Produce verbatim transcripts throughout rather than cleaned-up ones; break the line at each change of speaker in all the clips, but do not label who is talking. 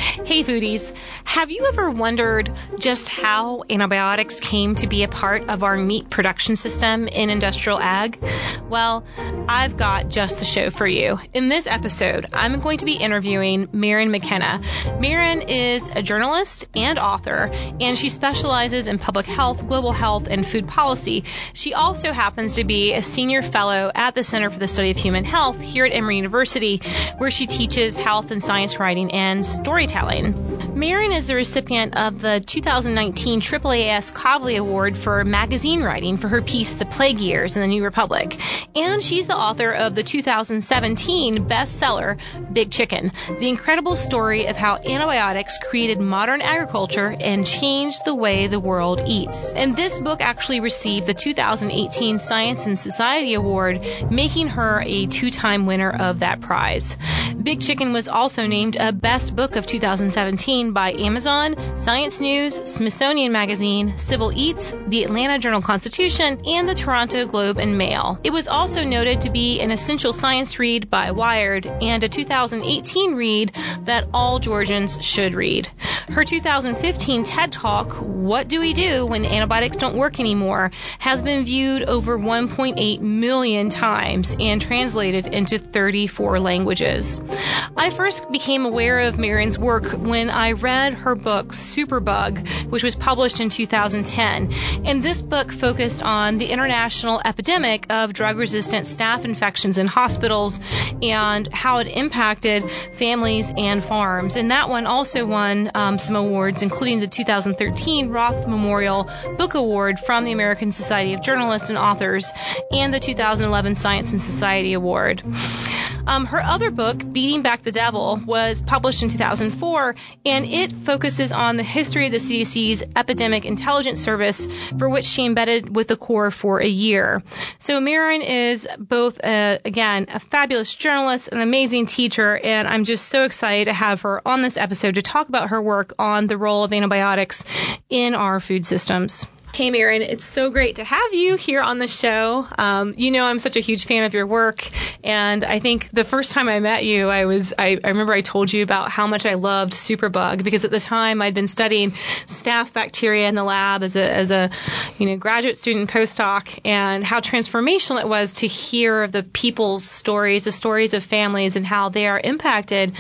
Hey foodies, have you ever wondered just how antibiotics came to be a part of our meat production system in industrial ag? Well, I've got just the show for you. In this episode, I'm going to be interviewing Maren McKenna. Maren is a journalist and author, and she specializes in public health, global health, and food policy. She also happens to be a senior fellow at the Center for the Study of Human Health here at Emory University, where she teaches health and science writing and storytelling. Maren is the recipient of the two thousand nineteen triple A S Kavli Award for magazine writing for her piece The Plague Years in the New Republic. And she's the author of the two thousand seventeen bestseller, Big Chicken, the incredible story of how antibiotics created modern agriculture and changed the way the world eats. And this book actually received the two thousand eighteen Science and Society Award, making her a two-time winner of that prize. Big Chicken was also named a Best Book of two thousand seventeen by Amazon, Science News, Smithsonian Magazine, Civil Eats, the Atlanta Journal-Constitution, and the Toronto Globe and Mail. It was also noted to be an essential science read by Wired and a two thousand eighteen read that all Georgians should read. Her two thousand fifteen TED Talk, What Do We Do When Antibiotics Don't Work Anymore?, has been viewed over one point eight million times and translated into thirty-four languages. I first became aware of Maren's work when I read her book Superbug, which was published in two thousand ten. And this book focused on the international epidemic of drug-resistant staph infections in hospitals and how it impacted families and farms. And that one also won um, some awards, including the two thousand thirteen Roth Memorial Book Award from the American Society of Journalists and Authors and the two thousand eleven Science and Society Award. Um, her other book, Beating Back the Devil, was published in two thousand four, and it focuses on the history of the C D C's Epidemic Intelligence Service, for which she embedded with the Corps for a year. So Maren is both, a, again, a fabulous journalist, an amazing teacher, and I'm just so excited to have her on this episode to talk about her work on the role of antibiotics in our food systems. Hey, Maren, it's so great to have you here on the show. Um, you know, I'm such a huge fan of your work, and I think the first time I met you, I was, I, I remember I told you about how much I loved Superbug, because at the time I'd been studying staph bacteria in the lab as a, as a, you know, graduate student postdoc, and how transformational it was to hear of the people's stories, the stories of families, and how they are impacted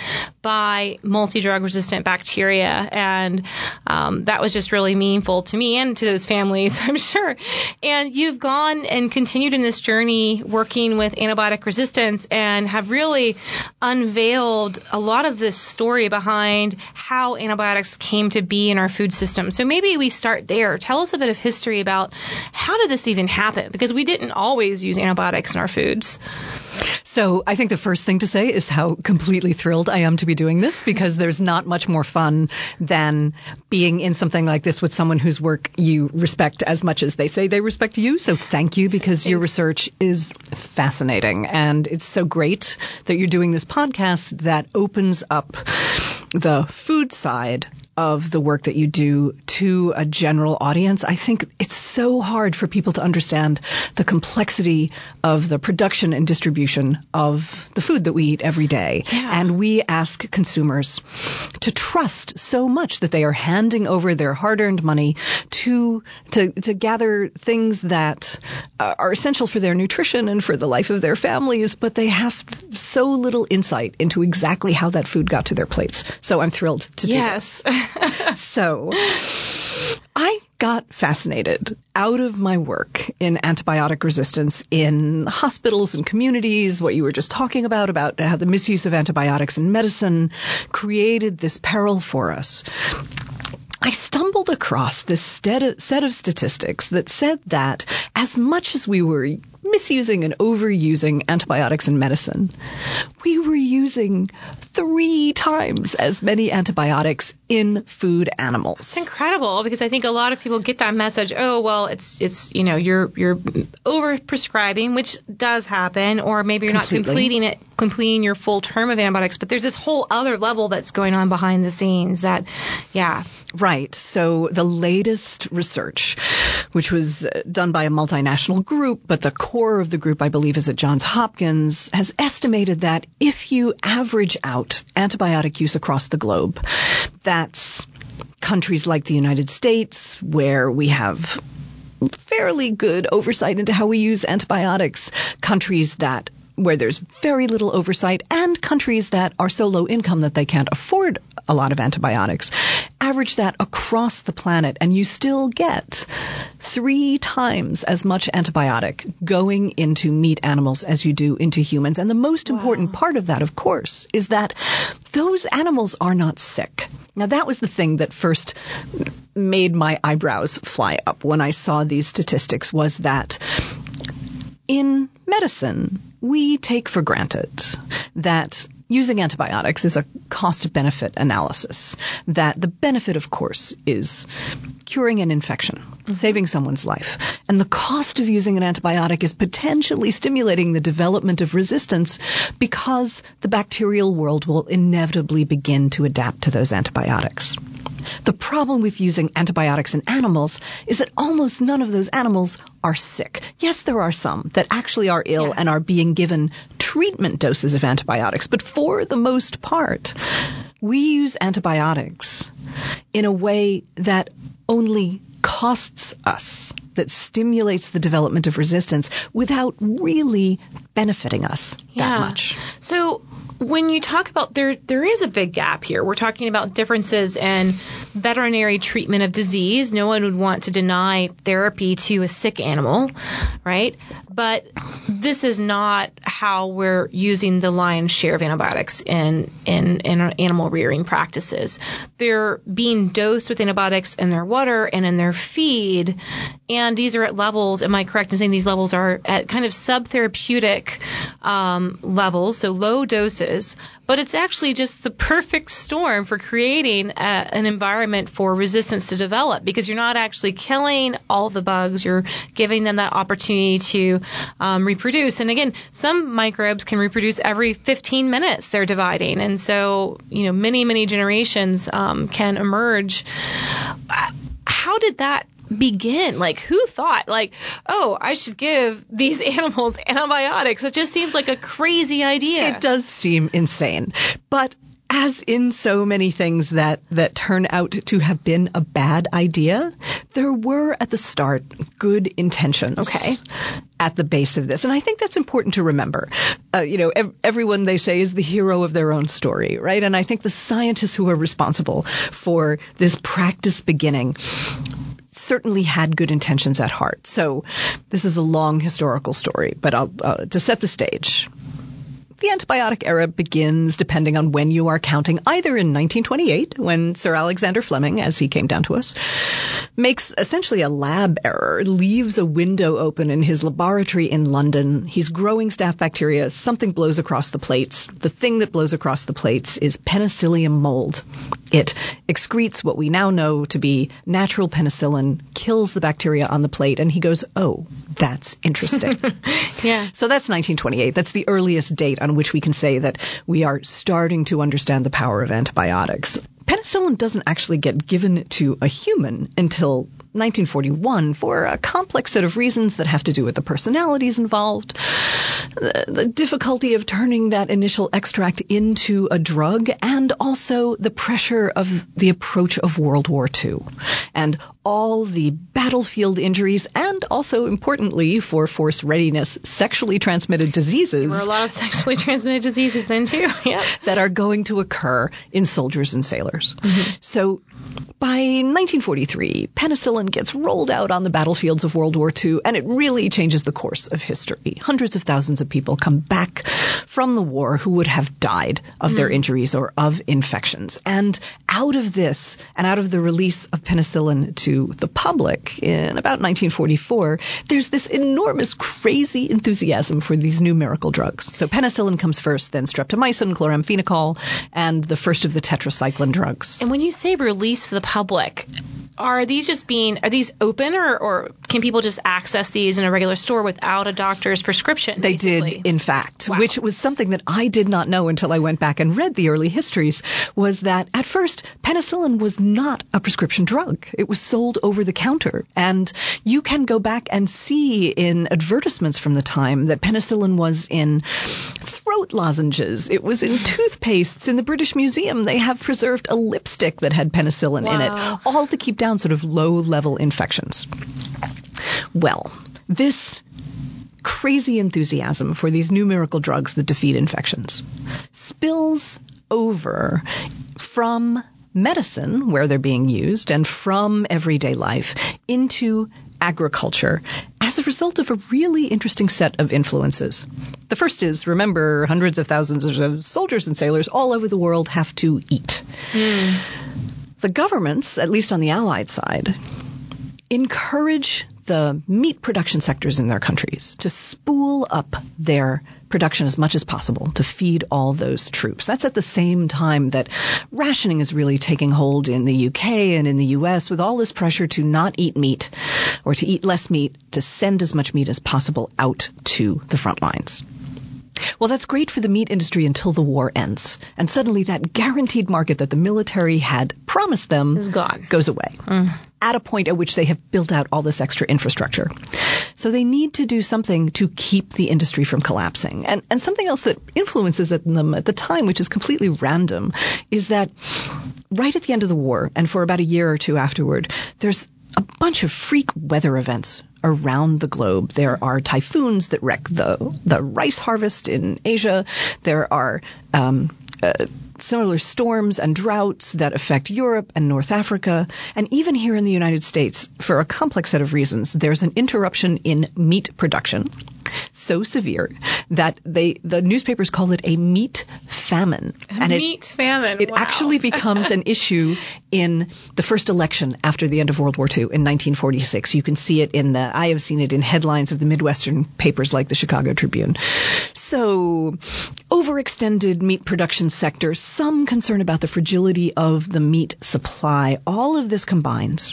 by multi-drug resistant bacteria. And um, that was just really meaningful to me and to those families. Families, I'm sure. And you've gone and continued in this journey working with antibiotic resistance and have really unveiled a lot of this story behind how antibiotics came to be in our food system. So maybe we start there. Tell us a bit of history about how did this even happen? Because we didn't always use antibiotics in our foods.
So I think the first thing to say is how completely thrilled I am to be doing this, because there's not much more fun than being in something like this with someone whose work you respect as much as they say they respect you. So thank you, because Thanks. Your research is fascinating. And it's so great that you're doing this podcast that opens up the food side of the work that you do to a general audience. I think it's so hard for people to understand the complexity of the production and distribution of the food that we eat every day.
Yeah.
And we ask consumers to trust so much that they are handing over their hard-earned money to to, to gather things that uh, are essential for their nutrition and for the life of their families, but they have so little insight into exactly how that food got to their plates. So I'm thrilled to do
yes.
this. So I got fascinated out of my work in antibiotic resistance in hospitals and communities, what you were just talking about, about how the misuse of antibiotics in medicine created this peril for us. I stumbled across this set of statistics that said that as much as we were misusing and overusing antibiotics in medicine, we were using three times as many antibiotics in food animals.
It's incredible, because I think a lot of people get that message, oh, well, it's, it's you know, you're you're over-prescribing, which does happen, or maybe you're Completely. not completing it, completing your full term of antibiotics. But there's this whole other level that's going on behind the scenes that, yeah.
Right. So the latest research, which was done by a multinational group, but the core of the group, I believe, is at Johns Hopkins, has estimated that if you average out antibiotic use across the globe, that's countries like the United States, where we have fairly good oversight into how we use antibiotics, countries that where there's very little oversight, and countries that are so low income that they can't afford a lot of antibiotics. Average that across the planet, and you still get three times as much antibiotic going into meat animals as you do into humans. And the most wow. important part of that, of course, is that those animals are not sick. Now, that was the thing that first made my eyebrows fly up when I saw these statistics, was that in medicine, we take for granted that using antibiotics is a cost-benefit analysis, that the benefit, of course, is curing an infection, mm-hmm. saving someone's life. And the cost of using an antibiotic is potentially stimulating the development of resistance because the bacterial world will inevitably begin to adapt to those antibiotics. The problem with using antibiotics in animals is that almost none of those animals are sick. Yes, there are some that actually are ill yeah. and are being given treatment doses of antibiotics, but for the most part, we use antibiotics in a way that only costs us, that stimulates the development of resistance without really benefiting us
yeah.
that much.
So when you talk about there, there is a big gap here. We're talking about differences in veterinary treatment of disease. No one would want to deny therapy to a sick animal, right? But this is not how we're using the lion's share of antibiotics in, in, in our animal rearing practices. They're being dosed with antibiotics in their water and in their feed, and these are at levels, am I correct in saying these levels are at kind of subtherapeutic um, levels, so low doses, but it's actually just the perfect storm for creating a, an environment for resistance to develop, because you're not actually killing all of the bugs, you're giving them that opportunity to um, reproduce. And again, some microbes can reproduce every fifteen minutes they're dividing, and so, you know, many, many generations um, can emerge. How did that begin? Like, who thought, like, oh, I should give these animals antibiotics? It just seems like a crazy idea.
It does seem insane. But as in so many things that, that turn out to have been a bad idea, there were at the start good intentions
okay.
at the base of this. And I think that's important to remember. Uh, you know, ev- everyone, they say, is the hero of their own story, right? And I think the scientists who are responsible for this practice beginning certainly had good intentions at heart. So this is a long historical story, but I'll, uh, to set the stage. The antibiotic era begins, depending on when you are counting, either in nineteen twenty-eight, when Sir Alexander Fleming, as he came down to us, makes essentially a lab error, leaves a window open in his laboratory in London. He's growing staph bacteria. Something blows across the plates. The thing that blows across the plates is penicillium mold. It excretes what we now know to be natural penicillin, kills the bacteria on the plate, and he goes, oh, that's interesting.
yeah.
So that's nineteen twenty-eight. That's the earliest date on which we can say that we are starting to understand the power of antibiotics. Penicillin doesn't actually get given to a human until nineteen forty-one for a complex set of reasons that have to do with the personalities involved, the, the difficulty of turning that initial extract into a drug, and also the pressure of the approach of World War Two and all the battlefield injuries, and also, importantly, for force readiness, sexually transmitted diseases.
There were a lot of sexually transmitted diseases then, too. Yeah.
That are going to occur in soldiers and sailors. Mm-hmm. So by nineteen forty-three, penicillin gets rolled out on the battlefields of World War Two, and it really changes the course of history. Hundreds of thousands of people come back from the war who would have died of mm. their injuries or of infections. And out of this, and out of the release of penicillin to the public in about nineteen forty-four, there's this enormous, crazy enthusiasm for these new miracle drugs. So penicillin comes first, then streptomycin, chloramphenicol, and the first of the tetracycline drugs.
And when you say release to the public, are these just being, are these open or, or can people just access these in a regular store without a doctor's prescription?
They
basically?
did, in fact,
Wow.
which was something that I did not know until I went back and read the early histories, was that at first penicillin was not a prescription drug. It was sold over the counter. And you can go back and see in advertisements from the time that penicillin was in throat lozenges. It was in toothpastes. In the British Museum, they have preserved a lipstick that had penicillin
Wow.
in it, all to keep down sort of low-level infections. Well, this crazy enthusiasm for these new miracle drugs that defeat infections spills over from medicine, where they're being used, and from everyday life into agriculture as a result of a really interesting set of influences. The first is, remember, hundreds of thousands of soldiers and sailors all over the world have to eat. Mm. The governments, at least on the Allied side, encourage the meat production sectors in their countries to spool up their production as much as possible to feed all those troops. That's at the same time that rationing is really taking hold in the U K and in the U S with all this pressure to not eat meat or to eat less meat, to send as much meat as possible out to the front lines. Well, that's great for the meat industry until the war ends. And suddenly that guaranteed market that the military had promised them
is gone.
Goes away mm. at a point at which they have built out all this extra infrastructure. So they need to do something to keep the industry from collapsing. And, and something else that influences them at the time, which is completely random, is that right at the end of the war and for about a year or two afterward, there's a bunch of freak weather events around the globe. There are typhoons that wreck the the rice harvest in Asia. There are um, uh, similar storms and droughts that affect Europe and North Africa. And even here in the United States, for a complex set of reasons, there's an interruption in meat production so severe that they the newspapers call it a meat famine.
A
and
meat
it,
famine.
It
wow.
actually becomes an issue in the first election after the end of World War Two in nineteen forty-six. You can see it in the, I have seen it in headlines of the Midwestern papers like the Chicago Tribune. So, overextended meat production sector, some concern about the fragility of the meat supply, all of this combines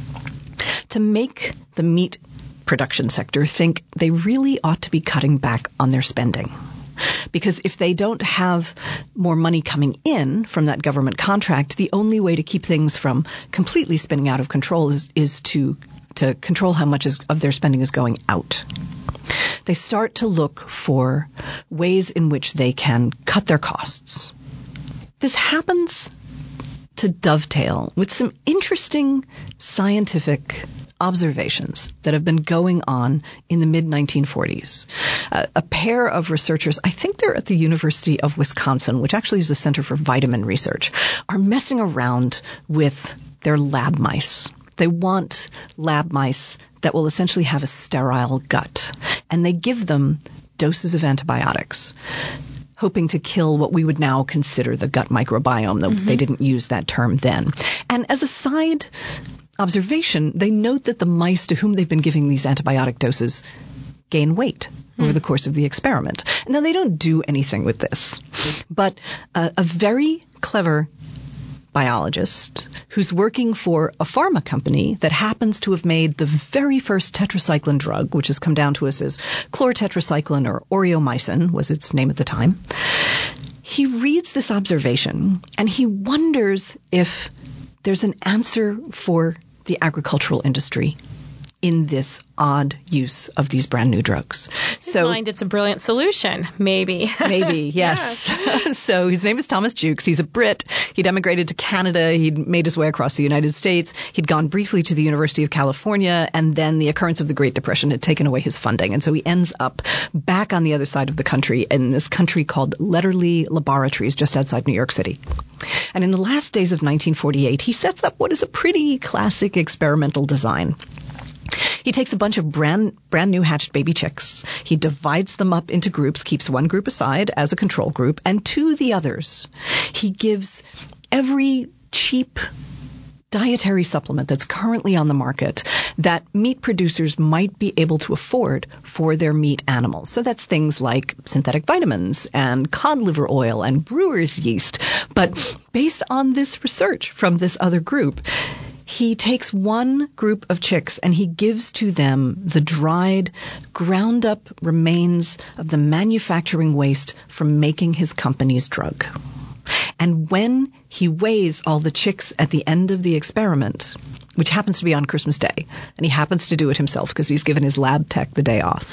to make the meat production sector think they really ought to be cutting back on their spending. Because if they don't have more money coming in from that government contract, the only way to keep things from completely spinning out of control is, is to to control how much is, of their spending is going out. They start to look for ways in which they can cut their costs. This happens to dovetail with some interesting scientific observations that have been going on in the mid nineteen forties. Uh, a pair of researchers, I think they're at the University of Wisconsin, which actually is a center for vitamin research, are messing around with their lab mice. They want lab mice that will essentially have a sterile gut, and they give them doses of antibiotics, hoping to kill what we would now consider the gut microbiome, though mm-hmm. they didn't use that term then. And as a side observation, they note that the mice to whom they've been giving these antibiotic doses gain weight mm. over the course of the experiment. Now, they don't do anything with this, but uh, a very clever biologist who's working for a pharma company that happens to have made the very first tetracycline drug, which has come down to us as chlorotetracycline, or aureomycin was its name at the time. He reads this observation and he wonders if there's an answer for the agricultural industry in this odd use of these brand new drugs.
His so, mind, it's a brilliant solution, maybe.
Maybe, yes. yes. So his name is Thomas Jukes. He's a Brit. He'd emigrated to Canada. He'd made his way across the United States. He'd gone briefly to the University of California, and then the occurrence of the Great Depression had taken away his funding. And so he ends up back on the other side of the country in this country called Letterly Laboratories, just outside New York City. And in the last days of nineteen forty-eight, he sets up what is a pretty classic experimental design. He takes a bunch of brand brand new hatched baby chicks. He divides them up into groups, keeps one group aside as a control group, and to the others, he gives every cheap dietary supplement that's currently on the market that meat producers might be able to afford for their meat animals. So that's things like synthetic vitamins and cod liver oil and brewer's yeast. But based on this research from this other group, he takes one group of chicks and he gives to them the dried, ground up remains of the manufacturing waste from making his company's drug. And when he weighs all the chicks at the end of the experiment, which happens to be on Christmas Day, and he happens to do it himself because he's given his lab tech the day off,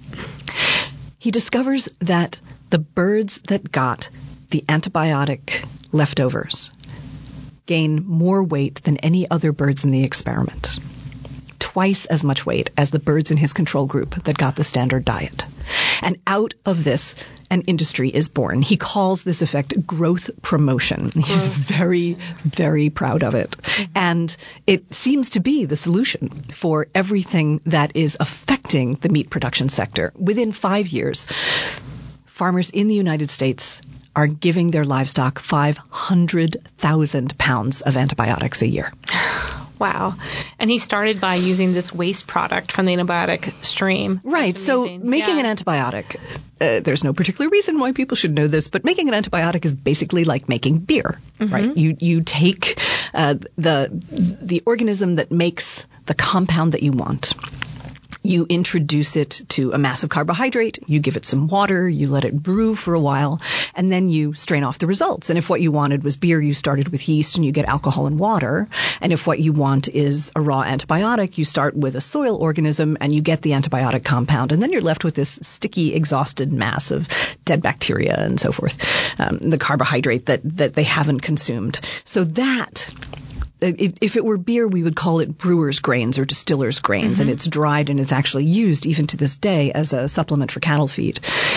he discovers that the birds that got the antibiotic leftovers gain more weight than any other birds in the experiment. Twice as much weight as the birds in his control group that got the standard diet. And out of this, an industry is born. He calls this effect growth promotion. He's very, very proud of it. And it seems to be the solution for everything that is affecting the meat production sector. Within five years, farmers in the United States are giving their livestock five hundred thousand pounds of antibiotics a year.
Wow. And he started by using this waste product from the antibiotic stream.
Right. So making yeah. an antibiotic, uh, there's no particular reason why people should know this, but making an antibiotic is basically like making beer, mm-hmm. right? You you take uh, the the organism that makes the compound that you want. You introduce it to a massive carbohydrate, you give it some water, you let it brew for a while, and then you strain off the results. And if what you wanted was beer, you started with yeast and you get alcohol and water. And if what you want is a raw antibiotic, you start with a soil organism and you get the antibiotic compound. And then you're left with this sticky, exhausted mass of dead bacteria and so forth, um, the carbohydrate that, that they haven't consumed. So that... If it were beer, we would call it brewer's grains or distiller's grains, mm-hmm. and it's dried and it's actually used even to this day as a supplement for cattle feed.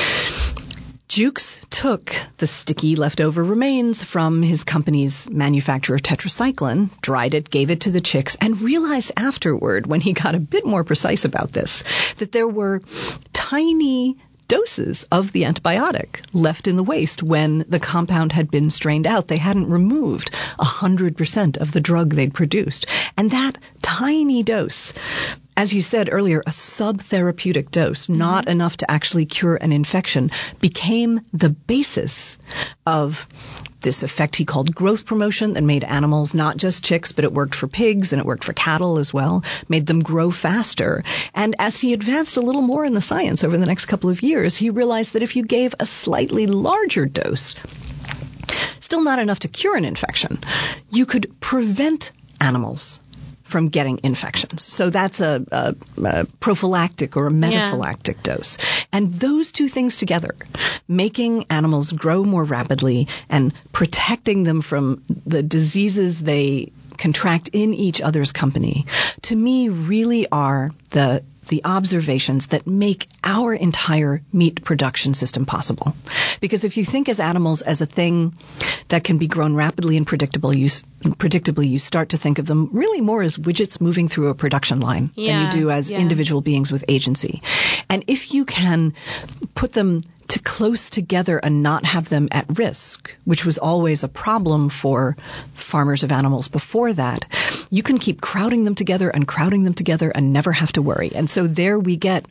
Jukes took the sticky leftover remains from his company's manufacturer tetracycline, dried it, gave it to the chicks, and realized afterward, when he got a bit more precise about this, that there were tiny doses of the antibiotic left in the waste when the compound had been strained out. They hadn't removed one hundred percent of the drug they'd produced. And that tiny dose, as you said earlier, a subtherapeutic dose, mm-hmm. not enough to actually cure an infection, became the basis of this effect he called growth promotion that made animals, not just chicks, but it worked for pigs and it worked for cattle as well, made them grow faster. And as he advanced a little more in the science over the next couple of years, he realized that if you gave a slightly larger dose, still not enough to cure an infection, you could prevent animals from getting infections. So that's a, a, a prophylactic or a metaphylactic yeah. dose. And those two things together, making animals grow more rapidly and protecting them from the diseases they contract in each other's company, to me really are the the observations that make our entire meat production system possible. Because if you think as animals as a thing that can be grown rapidly and predictable, you, predictably, you start to think of them really more as widgets moving through a production line yeah, than you do as yeah. individual beings with agency. And if you can put them to close together and not have them at risk, which was always a problem for farmers of animals before that, you can keep crowding them together and crowding them together and never have to worry. And so there we get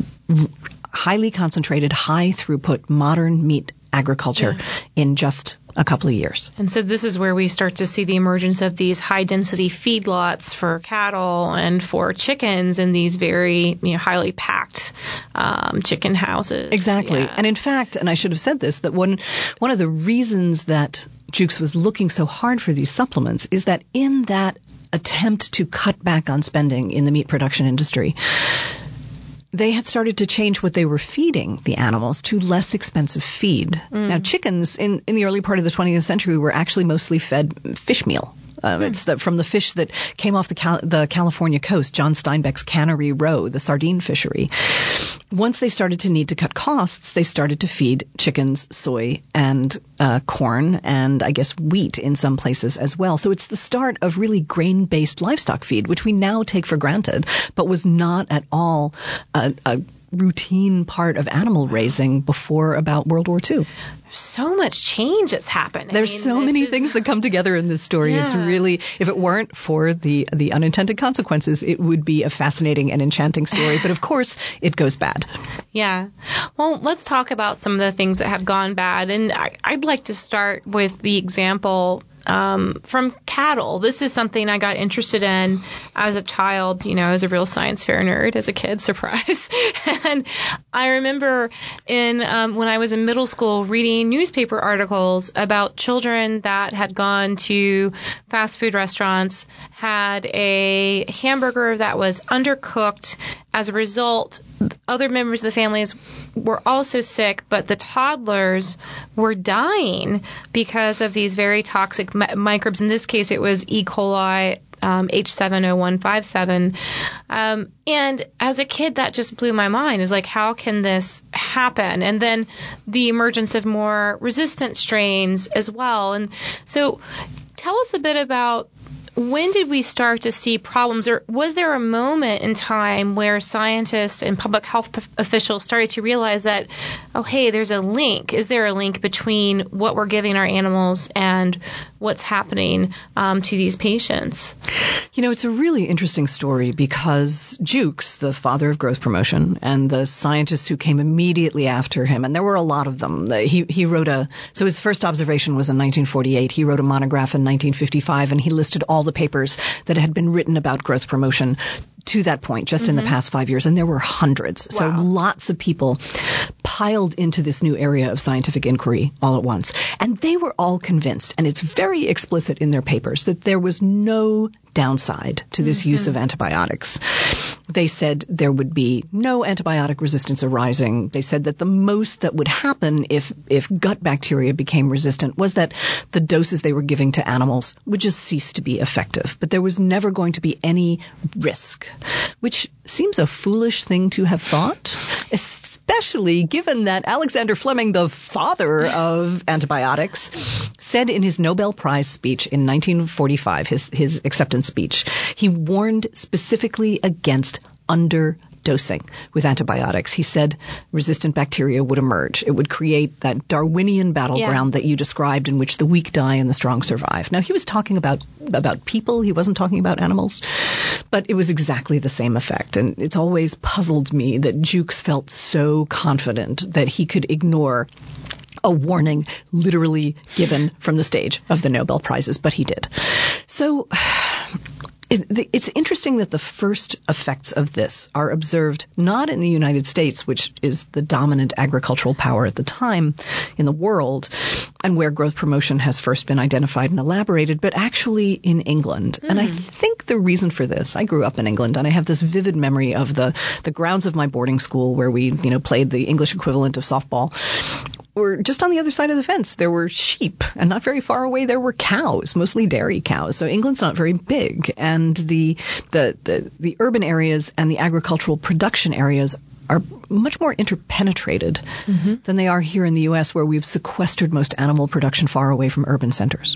highly concentrated, high throughput, modern meat agriculture yeah. in just a couple of years.
And so this is where we start to see the emergence of these high density feedlots for cattle and for chickens in these very you know, highly packed um, chicken houses.
Exactly.
Yeah.
And in fact, and I should have said this, that one, one of the reasons that Jukes was looking so hard for these supplements is that in that attempt to cut back on spending in the meat production industry, they had started to change what they were feeding the animals to less expensive feed. Mm. Now, chickens in, in the early part of the twentieth century were actually mostly fed fish meal. Uh, mm. It's the, from the fish that came off the, Cal- the California coast, John Steinbeck's Cannery Row, the sardine fishery. Once they started to need to cut costs, they started to feed chickens soy and uh, corn and, I guess, wheat in some places as well. So it's the start of really grain-based livestock feed, which we now take for granted, but was not at all a, a routine part of animal raising before about World War Two.
So much change has happened.
There's
I mean,
so many
is...
things that come together in this story. Yeah. It's really, if it weren't for the the unintended consequences, it would be a fascinating and enchanting story. But of course, it goes bad.
Yeah. Well, let's talk about some of the things that have gone bad. And I, I'd like to start with the example um, from cattle. This is something I got interested in as a child. You know, I was a real science fair nerd as a kid, surprise. And I remember in um, when I was in middle school reading newspaper articles about children that had gone to fast food restaurants, had a hamburger that was undercooked. As a result, other members of the families were also sick, but the toddlers were dying because of these very toxic mi- microbes. In this case, it was E. coli um, H seven oh one five seven. Um, and as a kid, that just blew my mind. Is like, how can this happen? And then the emergence of more resistant strains as well. And so tell us a bit about, when did we start to see problems, or was there a moment in time where scientists and public health p- officials started to realize that, oh, hey, there's a link? Is there a link between what we're giving our animals and what's happening um, to these patients?
You know, it's a really interesting story because Jukes, the father of growth promotion, and the scientists who came immediately after him, and there were a lot of them. He, he wrote a, so his first observation was in nineteen forty-eight. He wrote a monograph in nineteen fifty-five, and he listed all the papers that had been written about growth promotion to that point, just mm-hmm. in the past five years. And there were hundreds. Wow. So lots of people piled into this new area of scientific inquiry all at once. And they were all convinced, and it's very explicit in their papers, that there was no downside to this mm-hmm. use of antibiotics. They said there would be no antibiotic resistance arising. They said that the most that would happen if, if gut bacteria became resistant was that the doses they were giving to animals would just cease to be effective. But there was never going to be any risk, which seems a foolish thing to have thought, especially given that Alexander Fleming, the father of antibiotics, said in his Nobel Prize speech in nineteen forty-five, his, his acceptance speech, he warned specifically against underdosing with antibiotics. He said resistant bacteria would emerge. It would create that Darwinian battleground yeah. that you described, in which the weak die and the strong survive. Now, he was talking about about people. He wasn't talking about animals. But it was exactly the same effect. And it's always puzzled me that Jukes felt so confident that he could ignore a warning literally given from the stage of the Nobel Prizes, but he did. So it, it's interesting that the first effects of this are observed not in the United States, which is the dominant agricultural power at the time in the world, and where growth promotion has first been identified and elaborated, but actually in England. Mm. And I think the reason for this, I grew up in England, and I have this vivid memory of the, the grounds of my boarding school where we, you know, played the English equivalent of softball. Were just on the other side of the fence. There were sheep, and not very far away there were cows, mostly dairy cows. So England's not very big, and the the the, the urban areas and the agricultural production areas are much more interpenetrated mm-hmm. than they are here in the U S, where we've sequestered most animal production far away from urban centers.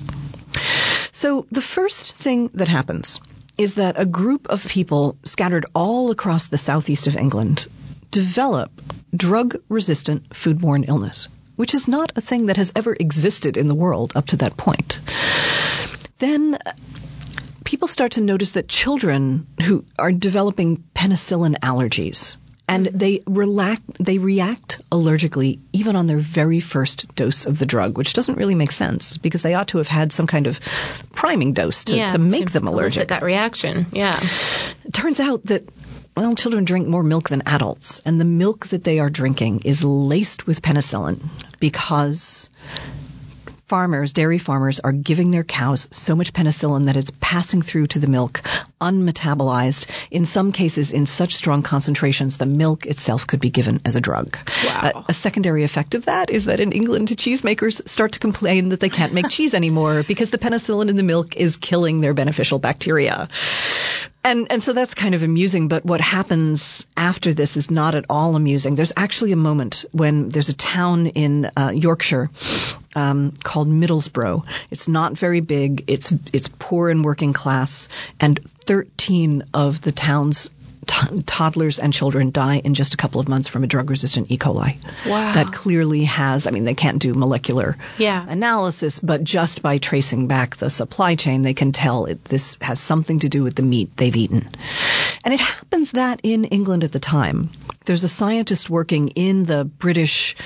So the first thing that happens is that a group of people scattered all across the southeast of England develop drug-resistant foodborne illness, which is not a thing that has ever existed in the world up to that point. Then people start to notice that children who are developing penicillin allergies, and they relax, they react allergically even on their very first dose of the drug, which doesn't really make sense because they ought to have had some kind of priming dose to,
yeah,
to make
to
them allergic.
Elicit that reaction, yeah.
It turns out that, well, children drink more milk than adults, and the milk that they are drinking is laced with penicillin because farmers, dairy farmers, are giving their cows so much penicillin that it's passing through to the milk unmetabolized, in some cases in such strong concentrations the milk itself could be given as a drug.
Wow.
Uh, a secondary effect of that is that in England, cheesemakers start to complain that they can't make cheese anymore because the penicillin in the milk is killing their beneficial bacteria. And and so that's kind of amusing, but what happens after this is not at all amusing. There's actually a moment when there's a town in uh, Yorkshire um, called Middlesbrough. It's not very big. It's it's poor and working class, and thirteen of the town's T- toddlers and children die in just a couple of months from a drug-resistant E. coli.
Wow.
That clearly has, I mean, they can't do molecular
yeah.
analysis, but just by tracing back the supply chain, they can tell it, this has something to do with the meat they've eaten. And it happens that in England at the time, there's a scientist working in the British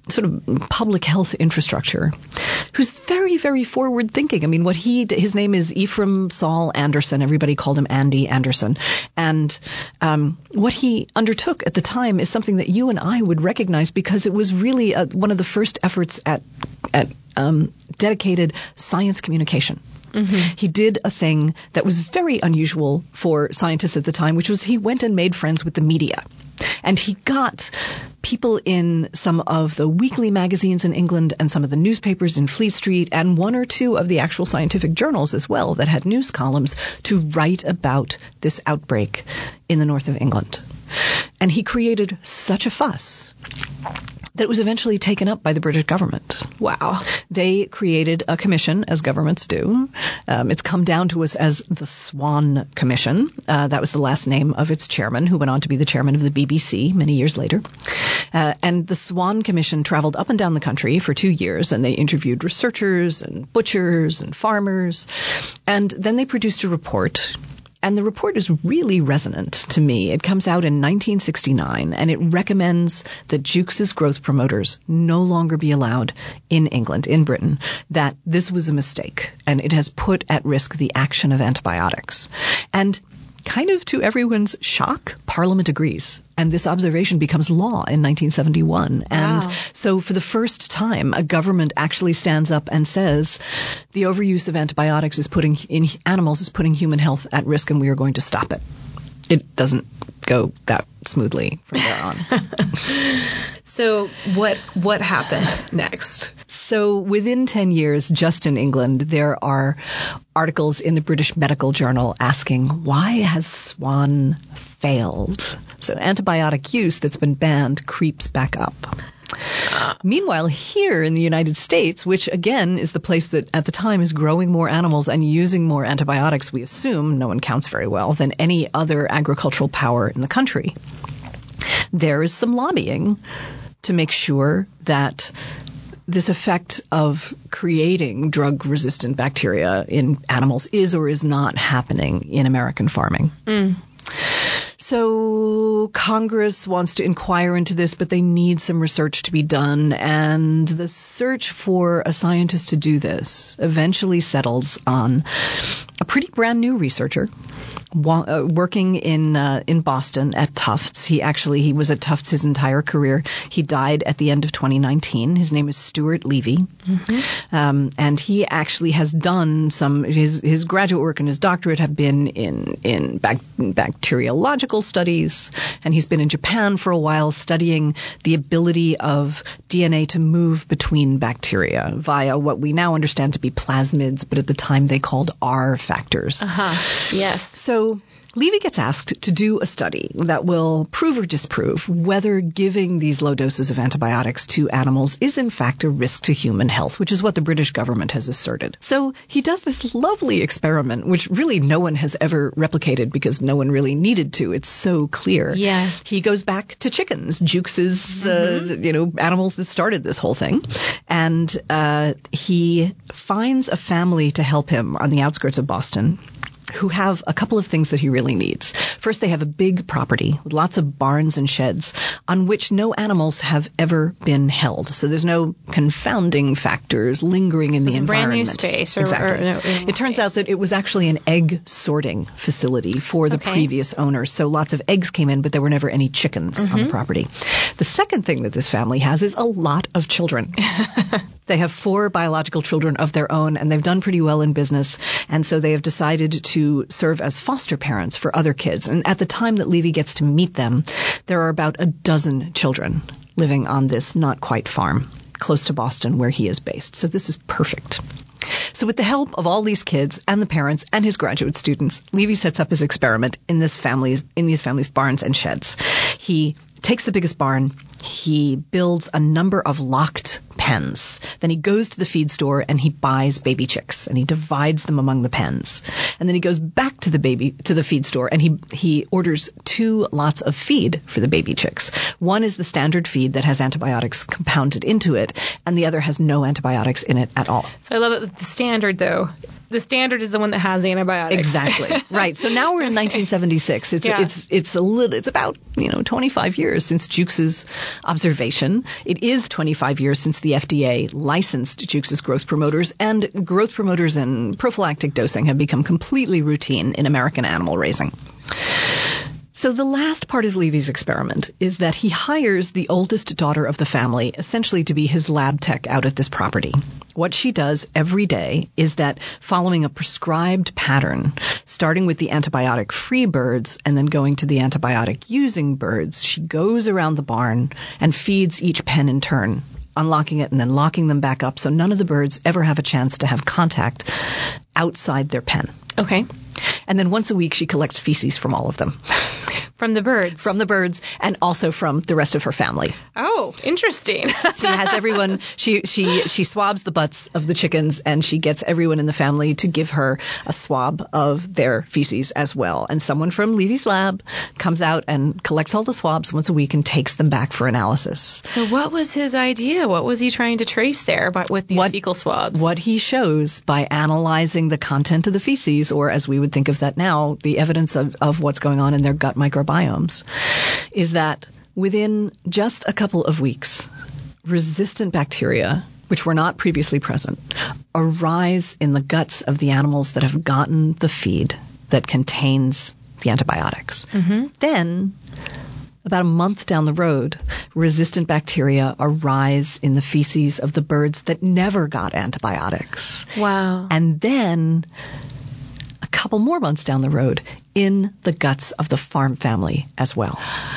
sort of public health infrastructure, who's very, very forward thinking. I mean, what he, his name is Ephraim Saul Anderson. Everybody called him Andy Anderson. And um, what he undertook at the time is something that you and I would recognize because it was really a, one of the first efforts at, at um, dedicated science communication. Mm-hmm. He did a thing that was very unusual for scientists at the time, which was he went and made friends with the media. And he got people in some of the weekly magazines in England and some of the newspapers in Fleet Street and one or two of the actual scientific journals as well that had news columns to write about this outbreak in the north of England. And he created such a fuss that it was eventually taken up by the British government.
Wow.
They created a commission, as governments do. Um, it's come down to us as the Swan Commission. Uh, that was the last name of its chairman, who went on to be the chairman of the B B C many years later. Uh, and the Swan Commission traveled up and down the country for two years, and they interviewed researchers and butchers and farmers. And then they produced a report. And the report is really resonant to me. It comes out in nineteen sixty-nine, and it recommends that Jukes' growth promoters no longer be allowed in England, in Britain, that this was a mistake, and it has put at risk the action of antibiotics. And kind of to everyone's shock, Parliament agrees. And this observation becomes law in nineteen seventy-one. And
wow.
So for the first time, a government actually stands up and says the overuse of antibiotics is putting in animals is putting human health at risk, and we are going to stop it. It doesn't go that smoothly from there on.
So what what happened next?
So within ten years, just in England, there are articles in the British Medical Journal asking, why has Swan failed? So antibiotic use that's been banned creeps back up. Uh, Meanwhile, here in the United States, which again is the place that at the time is growing more animals and using more antibiotics, we assume, no one counts very well, than any other agricultural power in the country, there is some lobbying to make sure that this effect of creating drug-resistant bacteria in animals is or is not happening in American farming. Mm. So Congress wants to inquire into this, but they need some research to be done. And the search for a scientist to do this eventually settles on a pretty brand new researcher wa- uh, working in uh, in Boston at Tufts. He actually he was at Tufts his entire career. He died at the end of twenty nineteen. His name is Stuart Levy. Mm-hmm. Um, and he actually has done some his his graduate work and his doctorate have been in in bac- bacteriological studies, and he's been in Japan for a while studying the ability of D N A to move between bacteria via what we now understand to be plasmids, but at the time they called R factors.
Uh-huh. Yes.
So Levy gets asked to do a study that will prove or disprove whether giving these low doses of antibiotics to animals is in fact a risk to human health, which is what the British government has asserted. So he does this lovely experiment, which really no one has ever replicated because no one really needed to. It's so clear.
Yeah.
He goes back to chickens, Jukes's, mm-hmm. uh, you know, animals that started this whole thing. And uh, he finds a family to help him on the outskirts of Boston who have a couple of things that he really needs. First, they have a big property with lots of barns and sheds on which no animals have ever been held. So there's no confounding factors lingering in
so
the
it's
environment.
A brand new space. Or,
exactly.
Or, no,
it turns
space.
out that it was actually an egg sorting facility for the
okay.
previous owners. So lots of eggs came in, but there were never any chickens mm-hmm. on the property. The second thing that this family has is a lot of children. They have four biological children of their own, and they've done pretty well in business. And so they have decided to serve as foster parents for other kids. And at the time that Levy gets to meet them, there are about a dozen children living on this not quite farm close to Boston where he is based. So this is perfect. So with the help of all these kids and the parents and his graduate students, Levy sets up his experiment in this family's in these families' barns and sheds. He takes the biggest barn. He builds a number of locked pens. Then he goes to the feed store and he buys baby chicks and he divides them among the pens. And then he goes back to the baby to the feed store and he he orders two lots of feed for the baby chicks. One is the standard feed that has antibiotics compounded into it, and the other has no antibiotics in it at all.
So I love it. The standard, though, the standard is the one that has antibiotics.
Exactly. Right. So now we're in nineteen seventy-six. It's, yeah. it's, it's a little, it's about, you know, twenty-five years since Jukes' observation. It is twenty-five years since the F D A licensed Jukes' growth promoters, and growth promoters and prophylactic dosing have become completely routine in American animal raising. So the last part of Levy's experiment is that he hires the oldest daughter of the family essentially to be his lab tech out at this property. What she does every day is that, following a prescribed pattern, starting with the antibiotic-free birds and then going to the antibiotic-using birds, she goes around the barn and feeds each pen in turn, unlocking it and then locking them back up so none of the birds ever have a chance to have contact outside their pen.
Okay.
And then once a week she collects feces from all of them.
From the birds?
From the birds, and also from the rest of her family.
Oh, interesting.
She has everyone, she, she, she swabs the butts of the chickens, and she gets everyone in the family to give her a swab of their feces as well. And someone from Levy's lab comes out and collects all the swabs once a week and takes them back for analysis.
So what was his idea? What was he trying to trace there by, with these
what,
fecal swabs?
What he shows by analyzing the content of the feces, or as we would think of that now, the evidence of, of what's going on in their gut microbiome, is that within just a couple of weeks, resistant bacteria, which were not previously present, arise in the guts of the animals that have gotten the feed that contains the antibiotics.
Mm-hmm.
Then, about a month down the road, resistant bacteria arise in the feces of the birds that never got antibiotics.
Wow.
And then, a couple more months down the road, in the guts of the farm family as well.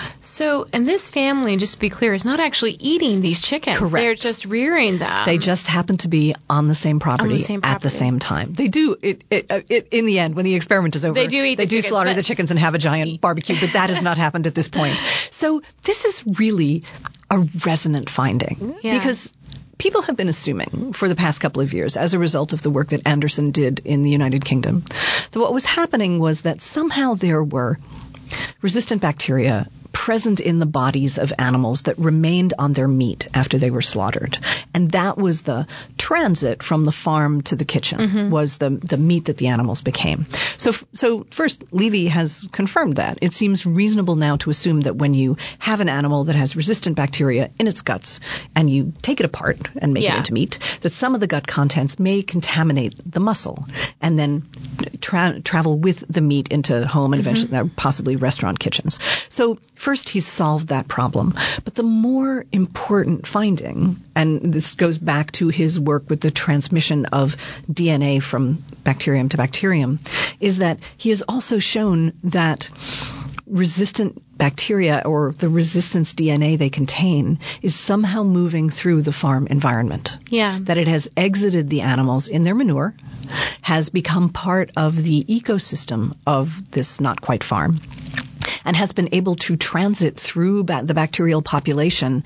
So, and this family, just to be clear, is not actually eating these chickens.
Correct.
They're just rearing them.
They just happen to be on the same property,
the same property.
at the same time. They do, it, it, it, in the end, when the experiment is over,
they do, eat
they
the
do
chickens,
slaughter the chickens and have a giant barbecue, but that has not happened at this point. So this is really a resonant finding.
Yeah.
Because people have been assuming for the past couple of years, as a result of the work that Anderson did in the United Kingdom, that what was happening was that somehow there were resistant bacteria present in the bodies of animals that remained on their meat after they were slaughtered. And that was the transit from the farm to the kitchen, mm-hmm. was the, the meat that the animals became. So, so first, Levy has confirmed that. It seems reasonable now to assume that when you have an animal that has resistant bacteria in its guts and you take it apart and make
yeah.
it into meat, that some of the gut contents may contaminate the muscle and then tra- travel with the meat into home and eventually mm-hmm. possibly restaurant kitchens. So first, he's solved that problem. But the more important finding, and this goes back to his work with the transmission of D N A from bacterium to bacterium, is that he has also shown that resistant bacteria, or the resistance D N A they contain, is somehow moving through the farm environment.
Yeah.
That it has exited the animals in their manure, has become part of the ecosystem of this not quite farm, and has been able to transit through ba- the bacterial population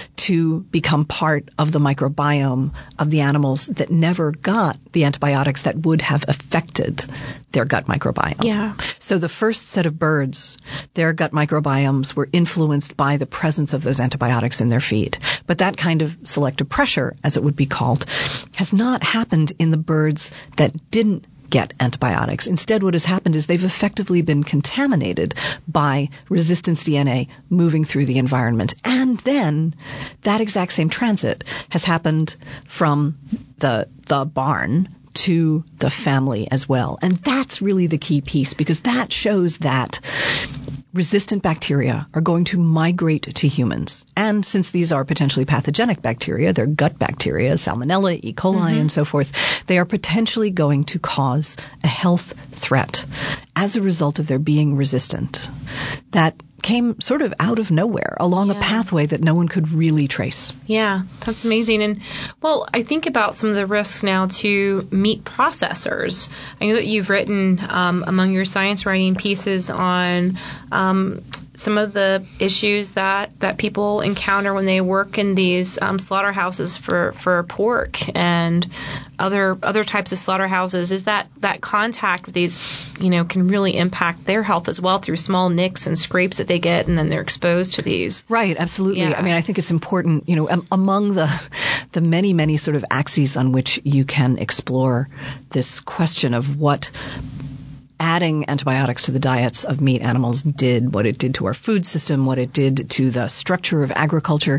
to become part of the microbiome of the animals that never got the antibiotics that would have affected their gut microbiome.
Yeah.
So the first set of birds, their gut microbiomes were influenced by the presence of those antibiotics in their feed. But that kind of selective pressure, as it would be called, has not happened in the birds that didn't get antibiotics. Instead, what has happened is they've effectively been contaminated by resistance D N A moving through the environment. And then that exact same transit has happened from the the barn to the family as well. And that's really the key piece, because that shows that resistant bacteria are going to migrate to humans. And since these are potentially pathogenic bacteria, they're gut bacteria, Salmonella, E. coli, mm-hmm. and so forth, they are potentially going to cause a health threat as a result of their being resistant. That came sort of out of nowhere along yeah. a pathway that no one could really trace.
Yeah, that's amazing. And, well, I think about some of the risks now to meat processors. I know that you've written um, among your science writing pieces on um, some of the issues that, that people encounter when they work in these um, slaughterhouses for, for pork and other other types of slaughterhouses is that that contact with these, you know, can really impact their health as well through small nicks and scrapes that they get, and then they're exposed to these.
Right, absolutely.
Yeah.
I mean, I think it's important, you know, um, among the the many, many sort of axes on which you can explore this question of what adding antibiotics to the diets of meat animals did, what it did to our food system, what it did to the structure of agriculture.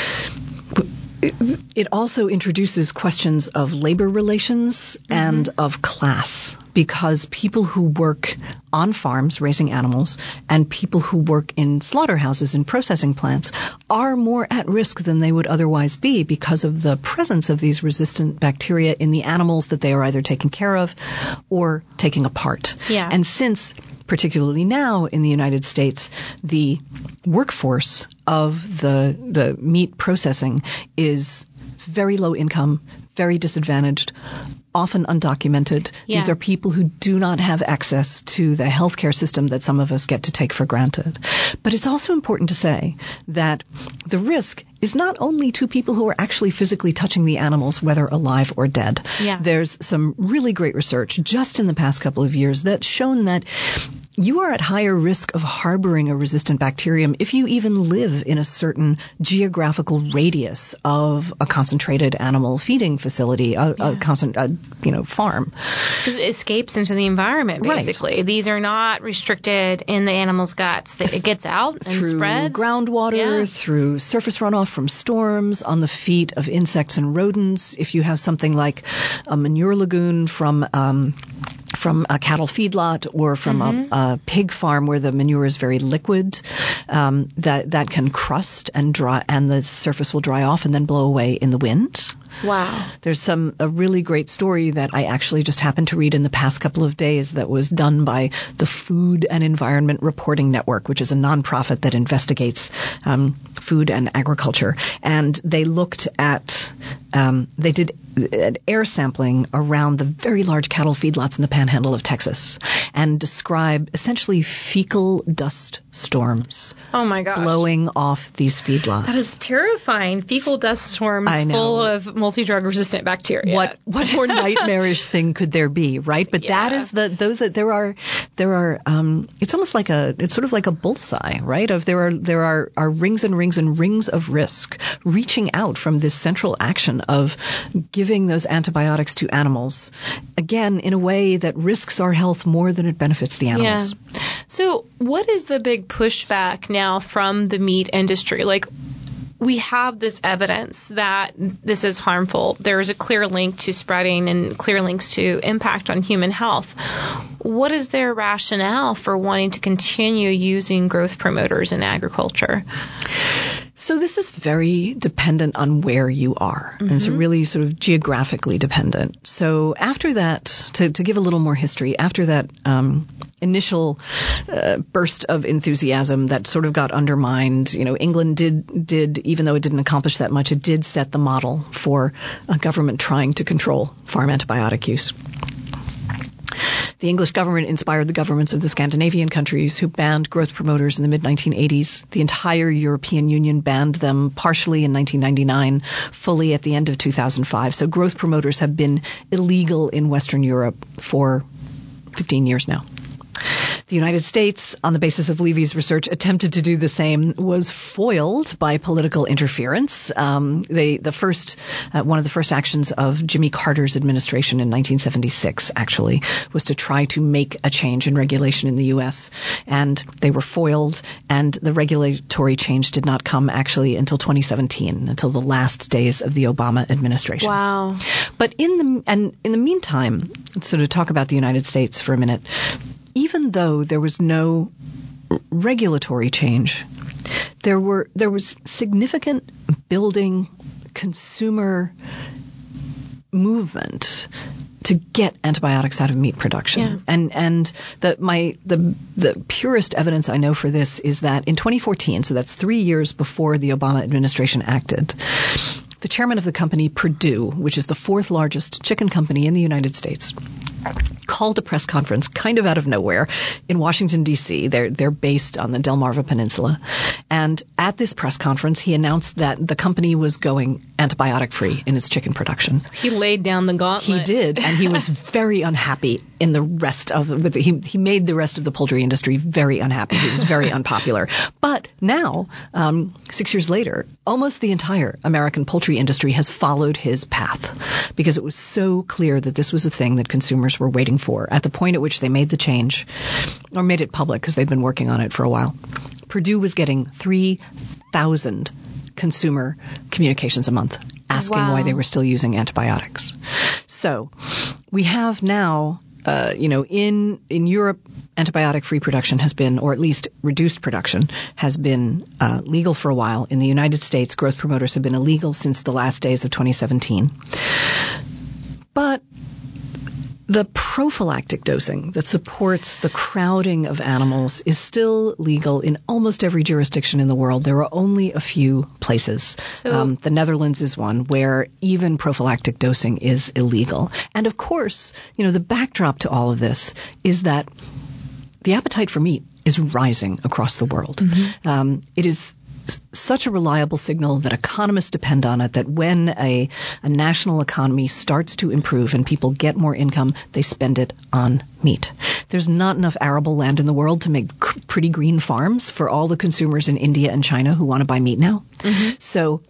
It also introduces questions of labor relations mm-hmm. and of class, because people who work on farms raising animals and people who work in slaughterhouses and processing plants are more at risk than they would otherwise be because of the presence of these resistant bacteria in the animals that they are either taking care of or taking apart.
Yeah.
And since, particularly now in the United States, the workforce of the the meat processing is very low income, very disadvantaged, often undocumented.
Yeah.
These are people who do not have access to the healthcare system that some of us get to take for granted. But it's also important to say that the risk is not only to people who are actually physically touching the animals, whether alive or dead.
Yeah.
There's some really great research just in the past couple of years that's shown that you are at higher risk of harboring a resistant bacterium if you even live in a certain geographical radius of a concentrated animal feeding facility, a, yeah. a constant, a, you know, farm.
Because it escapes into the environment, basically.
Right.
These are not restricted in the animal's guts. It gets out and
through
spreads.
groundwater,
yeah.
through surface runoff from storms, on the feet of insects and rodents. If you have something like a manure lagoon from um, from a cattle feedlot or from mm-hmm. a, a pig farm where the manure is very liquid, um, that that can crust and dry, and the surface will dry off and then blow away in the wind.
Wow.
There's some a really great story that I actually just happened to read in the past couple of days that was done by the Food and Environment Reporting Network, which is a nonprofit that investigates um, food and agriculture. And they looked at, um, they did air sampling around the very large cattle feedlots in the panhandle of Texas and describe essentially fecal dust storms.
Oh my gosh.
Blowing off these feedlots.
That is terrifying. Fecal dust storms full of multi-drug resistant bacteria.
What what more nightmarish thing could there be, right? But
yeah.
that is the those are, there are there are um it's almost like a it's sort of like a bullseye, right? Of there are there are, are rings and rings and rings of risk reaching out from this central action of giving those antibiotics to animals, again in a way that risks our health more than it benefits the animals.
Yeah. So what is the big pushback now from the meat industry? Like, we have this evidence that this is harmful. There is a clear link to spreading and clear links to impact on human health. What is their rationale for wanting to continue using growth promoters in agriculture?
So this is very dependent on where you are. Mm-hmm. It's really sort of geographically dependent. So after that, to, to give a little more history, after that um, initial uh, burst of enthusiasm that sort of got undermined, you know, England did, did, even though it didn't accomplish that much, it did set the model for a government trying to control farm antibiotic use. The English government inspired the governments of the Scandinavian countries, who banned growth promoters in the mid nineteen eighties. The entire European Union banned them partially in nineteen ninety-nine, fully at the end of two thousand five. So growth promoters have been illegal in Western Europe for fifteen years now. The United States, on the basis of Levy's research, attempted to do the same, was foiled by political interference. Um, they, the first, uh, one of the first actions of Jimmy Carter's administration in nineteen seventy-six, actually, was to try to make a change in regulation in the U S, and they were foiled, and the regulatory change did not come actually until twenty seventeen, until the last days of the Obama administration.
Wow.
But in the, and in the meantime, let's sort of talk about the United States for a minute. Even though there was no regulatory change, there were there was significant building consumer movement to get antibiotics out of meat production.
Yeah.
And and the my the the purest evidence I know for this is that in twenty fourteen, so that's three years before the Obama administration acted, the chairman of the company Perdue, which is the fourth largest chicken company in the United States, called a press conference kind of out of nowhere in Washington, D C. They're, they're based on the Delmarva Peninsula. And at this press conference, he announced that the company was going antibiotic-free in its chicken production.
He laid down the gauntlet.
He did, and he was very unhappy in the rest of with the, he he made the rest of the poultry industry very unhappy. He was very unpopular. But now, um, six years later, almost the entire American poultry industry has followed his path because it was so clear that this was a thing that consumers were waiting for at the point at which they made the change or made it public because they've been working on it for a while. Perdue was getting three thousand consumer communications a month asking
Wow.
why they were still using antibiotics. So we have now, uh, you know, in, in Europe, antibiotic-free production has been, or at least reduced production, has been uh, legal for a while. In the United States, growth promoters have been illegal since the last days of twenty seventeen. But the prophylactic dosing that supports the crowding of animals is still legal in almost every jurisdiction in the world. There are only a few places.
So,
um, the Netherlands is one where even prophylactic dosing is illegal. And of course, you know, the backdrop to all of this is that the appetite for meat is rising across the world. Mm-hmm. Um, it is such a reliable signal that economists depend on it, that when a, a national economy starts to improve and people get more income, they spend it on meat. There's not enough arable land in the world to make c- pretty green farms for all the consumers in India and China who want to buy meat now. Mm-hmm. So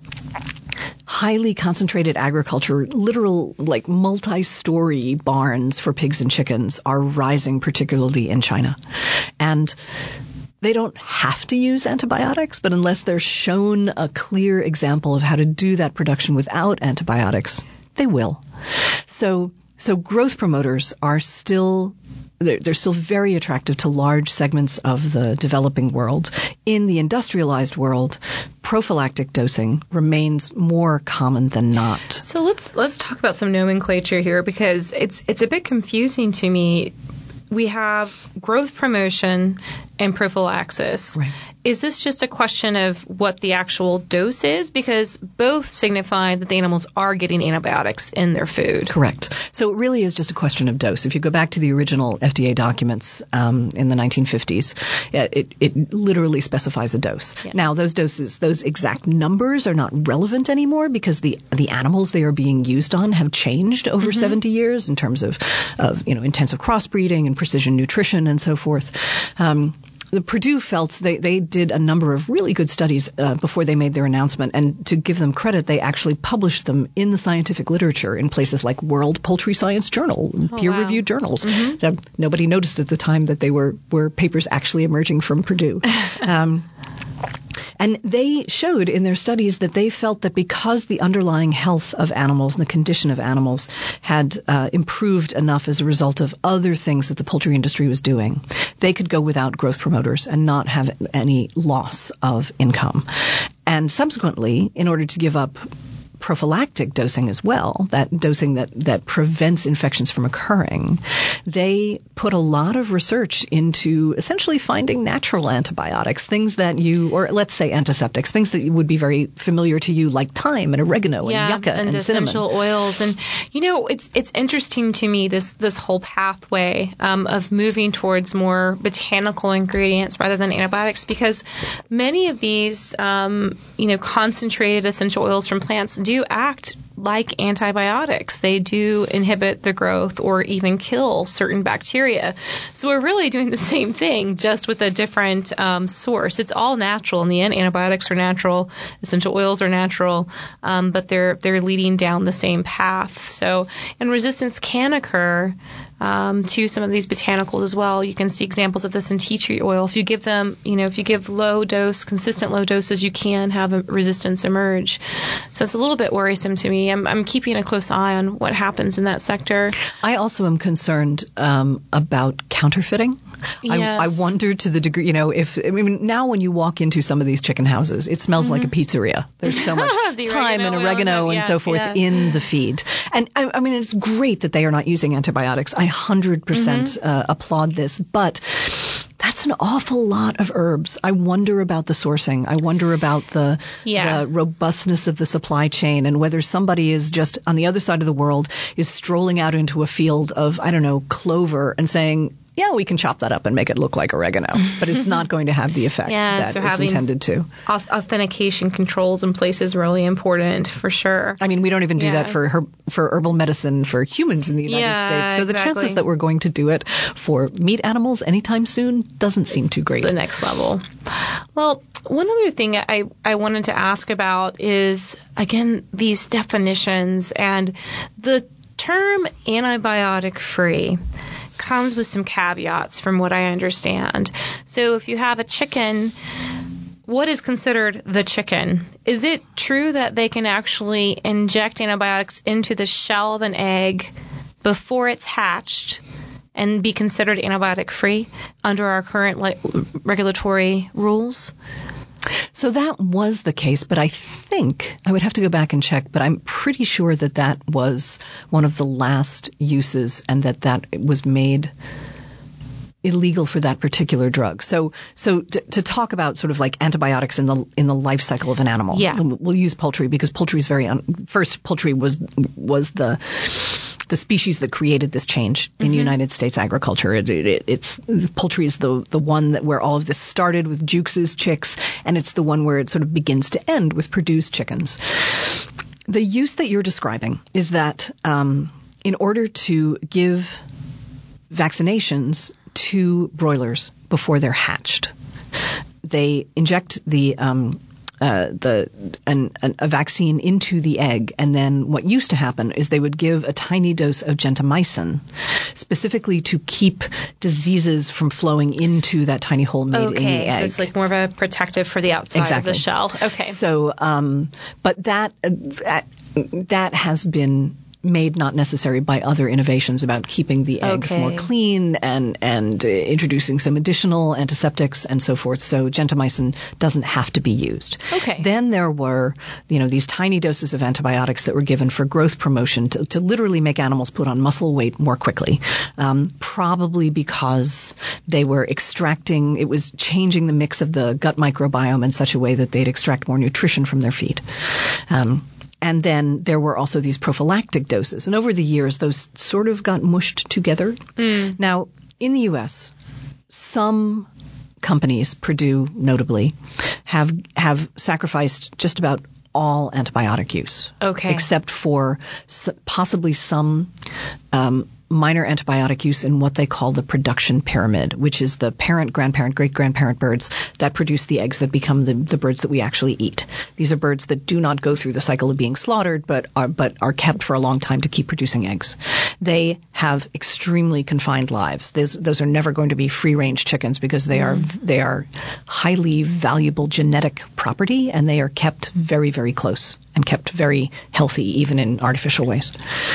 highly concentrated agriculture, literal like multi-story barns for pigs and chickens are rising, particularly in China. And they don't have to use antibiotics, but unless they're shown a clear example of how to do that production without antibiotics, they will. So, so growth promoters are still, they're, they're still very attractive to large segments of the developing world. In the industrialized world, prophylactic dosing remains more common than not.
So let's let's talk about some nomenclature here because it's it's a bit confusing to me. We have growth promotion and prophylaxis.
Right.
Is this just a question of what the actual dose is? Because both signify that the animals are getting antibiotics in their food.
Correct. So it really is just a question of dose. If you go back to the original F D A documents um, in the nineteen fifties, it, it literally specifies a dose. Yeah. Now, those doses, those exact numbers are not relevant anymore because the the animals they are being used on have changed over mm-hmm. seventy years in terms of, of you know intensive crossbreeding and precision nutrition and so forth. Um, The Perdue felt they, they did a number of really good studies uh, before they made their announcement. And to give them credit, they actually published them in the scientific literature in places like World Poultry Science Journal, oh, peer-reviewed wow. journals. Mm-hmm. Uh, nobody noticed at the time that they were, were papers actually emerging from Perdue. Um, And they showed in their studies that they felt that because the underlying health of animals and the condition of animals had uh, improved enough as a result of other things that the poultry industry was doing, they could go without growth promoters and not have any loss of income. And subsequently, in order to give up prophylactic dosing as well, that dosing that, that prevents infections from occurring, they put a lot of research into essentially finding natural antibiotics, things that you, or let's say antiseptics, things that would be very familiar to you like thyme and oregano and
yeah,
yucca and,
and essential
cinnamon.
oils. And, you know, it's it's interesting to me, this, this whole pathway um, of moving towards more botanical ingredients rather than antibiotics, because many of these, um, you know, concentrated essential oils from plants do act like antibiotics. They do inhibit the growth or even kill certain bacteria. So we're really doing the same thing, just with a different um, source. It's all natural. In the end, antibiotics are natural, essential oils are natural, um, but they're they're leading down the same path. So, and resistance can occur um, to some of these botanicals as well. You can see examples of this in tea tree oil. If you give them, you know, if you give low dose, consistent low doses, you can have a resistance emerge. So it's a little bit worrisome to me. I'm, I'm keeping a close eye on what happens in that sector.
I also am concerned um, about counterfeiting.
Yes.
I, I wonder to the degree, you know, if, I mean, now when you walk into some of these chicken houses, it smells mm-hmm. like a pizzeria. There's so much thyme and oregano and, yeah, and so forth yeah. in the feed. And I, I mean, it's great that they are not using antibiotics. I one hundred percent mm-hmm. uh, applaud this, but that's That's an awful lot of herbs. I wonder about the sourcing. I wonder about the,
yeah.
the robustness of the supply chain and whether somebody is just on the other side of the world is strolling out into a field of, I don't know, clover and saying, yeah, we can chop that up and make it look like oregano, but it's not going to have the effect
yeah,
that
so
it's intended to.
Authentication controls in place is really important for sure.
I mean, we don't even do
yeah.
that for herb, for herbal medicine for humans in the United
yeah,
States. So
exactly.
the chances that we're going to do it for meat animals anytime soon doesn't seem
it's,
too great.
It's the next level. Well, one other thing I, I wanted to ask about is, again, these definitions and the term antibiotic free comes with some caveats from what I understand. So if you have a chicken, what is considered the chicken? Is it true that they can actually inject antibiotics into the shell of an egg before it's hatched and be considered antibiotic free under our current like, regulatory rules?
So that was the case, but I think I would have to go back and check, but I'm pretty sure that that was one of the last uses and that that was made illegal for that particular drug. So, so to, to talk about sort of like antibiotics in the in the life cycle of an animal,
yeah.
we'll use poultry because poultry is very un- first poultry was was the the species that created this change in mm-hmm. United States agriculture. It, it, it's poultry is the the one that where all of this started with Jukes' chicks, and it's the one where it sort of begins to end with Purdue's chickens. The use that you're describing is that um, in order to give vaccinations to broilers before they're hatched, they inject the um, Uh, the an, an, a vaccine into the egg, and then what used to happen is they would give a tiny dose of gentamicin specifically to keep diseases from flowing into that tiny hole made
okay,
in the egg.
So it's like more of a protective for the outside
exactly.
of the shell. Okay.
So, um, but that uh, that has been made not necessary by other innovations about keeping the eggs
okay.
more clean and and uh, introducing some additional antiseptics and so forth. So gentamicin doesn't have to be used.
Okay.
Then there were, you know, these tiny doses of antibiotics that were given for growth promotion to, to literally make animals put on muscle weight more quickly, um, probably because they were extracting, it was changing the mix of the gut microbiome in such a way that they'd extract more nutrition from their feed. Um, And then there were also these prophylactic doses. And over the years, those sort of got mushed together.
Mm.
Now, in the U S, some companies, Purdue notably, have have sacrificed just about all antibiotic use.
Okay.
Except for possibly some um, minor antibiotic use in what they call the production pyramid, which is the parent, grandparent, great-grandparent birds that produce the eggs that become the, the birds that we actually eat. These are birds that do not go through the cycle of being slaughtered, but are, but are kept for a long time to keep producing eggs. They have extremely confined lives. Those, those are never going to be free-range chickens because they are they are highly valuable genetic property, and they are kept very, very close and kept very healthy, even in artificial ways.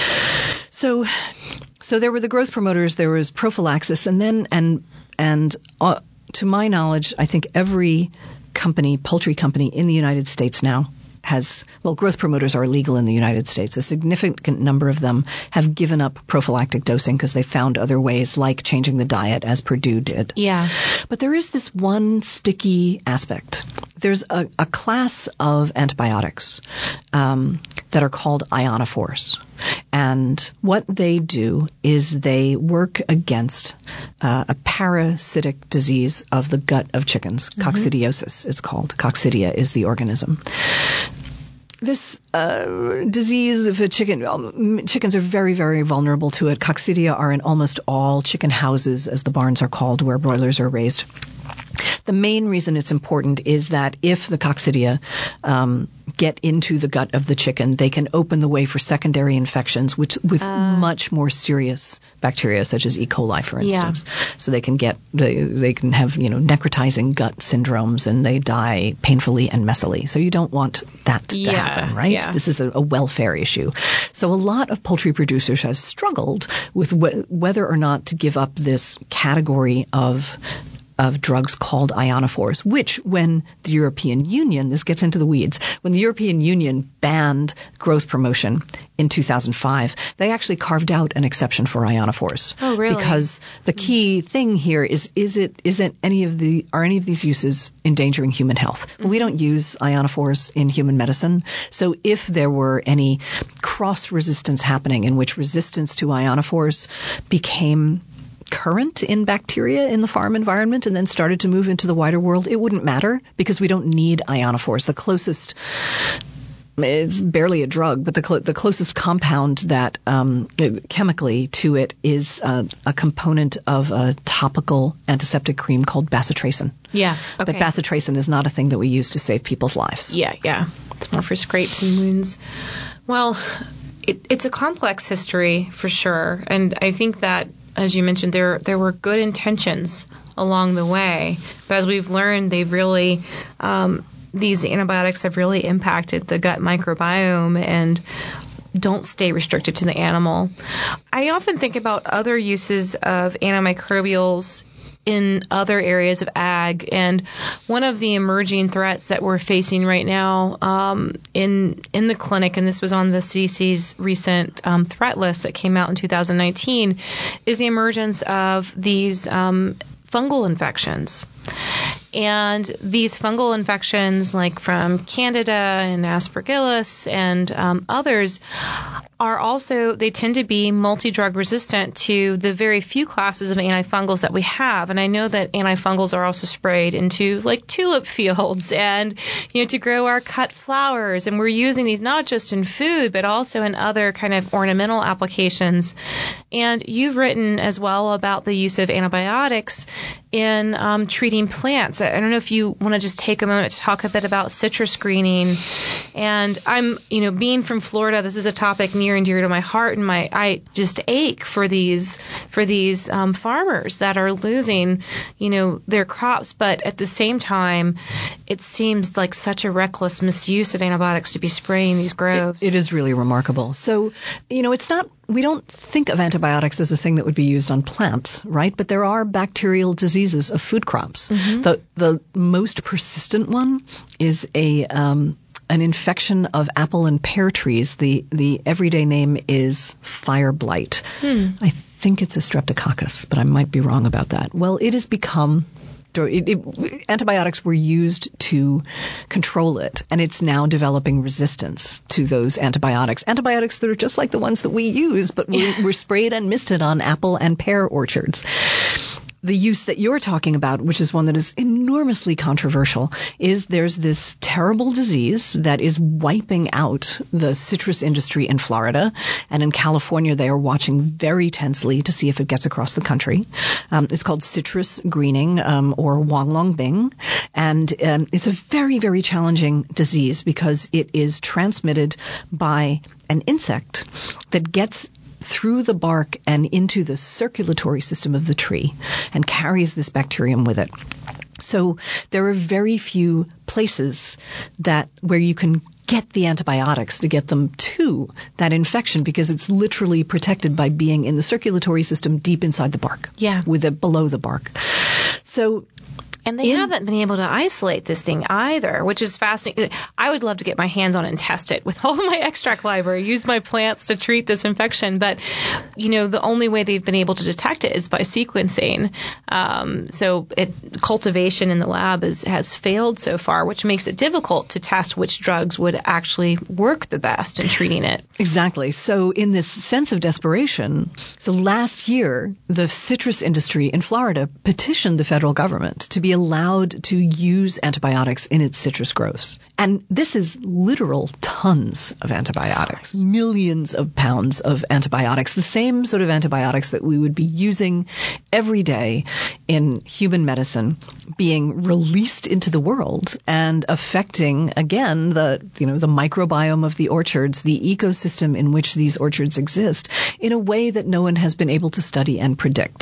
So, so there were the growth promoters, there was prophylaxis, and then, and, and, uh, to my knowledge, I think every company, poultry company in the United States now has, well, growth promoters are illegal in the United States. A significant number of them have given up prophylactic dosing because they found other ways, like changing the diet, as Purdue did.
Yeah.
But there is this one sticky aspect. There's a, a class of antibiotics um, that are called ionophores. And what they do is they work against uh, a parasitic disease of the gut of chickens. Mm-hmm. Coccidiosis, it's called. Coccidia is the organism. This uh, disease of a chicken, well, chickens are very, very vulnerable to it. Coccidia are in almost all chicken houses, as the barns are called, where broilers are raised. The main reason it's important is that if the coccidia um, get into the gut of the chicken, they can open the way for secondary infections, which with uh, much more serious bacteria, such as E. coli, for instance. Yeah. So they can get they, they can have you know necrotizing gut syndromes, and they die painfully and messily. So you don't want that to
yeah,
happen, right?
Yeah.
This is a, a welfare issue. So a lot of poultry producers have struggled with wh- whether or not to give up this category of of drugs called ionophores, which when the European Union, this gets into the weeds, when the European Union banned growth promotion in two thousand five, they actually carved out an exception for ionophores.
Oh, really?
Because the key thing here is, is it, isn't any of the, are any of these uses endangering human health? Mm-hmm. We don't use ionophores in human medicine. So if there were any cross resistance happening in which resistance to ionophores became current in bacteria in the farm environment and then started to move into the wider world, it wouldn't matter because we don't need ionophores. The closest, it's barely a drug, but the cl- the closest compound that um, chemically to it is uh, a component of a topical antiseptic cream called bacitracin.
Yeah. Okay.
But bacitracin is not a thing that we use to save people's lives.
Yeah, yeah. It's more for scrapes and wounds. Well, it, it's a complex history for sure, and I think that, as you mentioned, there there were good intentions along the way, but as we've learned, they've really um, these antibiotics have really impacted the gut microbiome and don't stay restricted to the animal. I often think about other uses of antimicrobials in other areas of ag, and one of the emerging threats that we're facing right now um, in in the clinic, and this was on the C D C's recent um, threat list that came out in two thousand nineteen, is the emergence of these um, fungal infections. And these fungal infections, like from Candida and Aspergillus and um, others, are also, they tend to be multi-drug resistant to the very few classes of antifungals that we have. And I know that antifungals are also sprayed into like tulip fields and, you know, to grow our cut flowers. And we're using these not just in food, but also in other kind of ornamental applications. And you've written as well about the use of antibiotics in um, treating plants. I don't know if you want to just take a moment to talk a bit about citrus screening. And I'm, you know, being from Florida, this is a topic near and dear to my heart, and my I just ache for these for these um, farmers that are losing, you know, their crops. But at the same time, it seems like such a reckless misuse of antibiotics to be spraying these groves.
It, it is really remarkable. So, you know, it's not, we don't think of antibiotics as a thing that would be used on plants, right? But there are bacterial diseases of food crops. Mm-hmm. The the most persistent one is a um, an infection of apple and pear trees. The the everyday name is fire blight. Hmm. I think it's a streptococcus, but I might be wrong about that. Well, it has become It, it, antibiotics were used to control it, and it's now developing resistance to those antibiotics. Antibiotics that are just like the ones that we use, but were, were sprayed and misted on apple and pear orchards. The use that you're talking about, which is one that is enormously controversial, is there's this terrible disease that is wiping out the citrus industry in Florida. And in California, they are watching very tensely to see if it gets across the country. Um, it's called citrus greening um, or Huanglongbing. And um, it's a very, very challenging disease because it is transmitted by an insect that gets through the bark and into the circulatory system of the tree and carries this bacterium with it. So there are very few places that where you can get the antibiotics to get them to that infection because it's literally protected by being in the circulatory system deep inside the bark.
Yeah.
With it below the bark. So
And they in, haven't been able to isolate this thing either, which is fascinating. I would love to get my hands on it and test it with all of my extract library, use my plants to treat this infection. But, you know, the only way they've been able to detect it is by sequencing. Um, so it, cultivation in the lab is, has failed so far, which makes it difficult to test which drugs would actually work the best in treating it.
Exactly. So in this sense of desperation, so last year, the citrus industry in Florida petitioned the federal government to be allowed to use antibiotics in its citrus groves. And this is literal tons of antibiotics, millions of pounds of antibiotics, the same sort of antibiotics that we would be using every day in human medicine being released into the world and affecting, again, the, you know, the microbiome of the orchards, the ecosystem in which these orchards exist in a way that no one has been able to study and predict.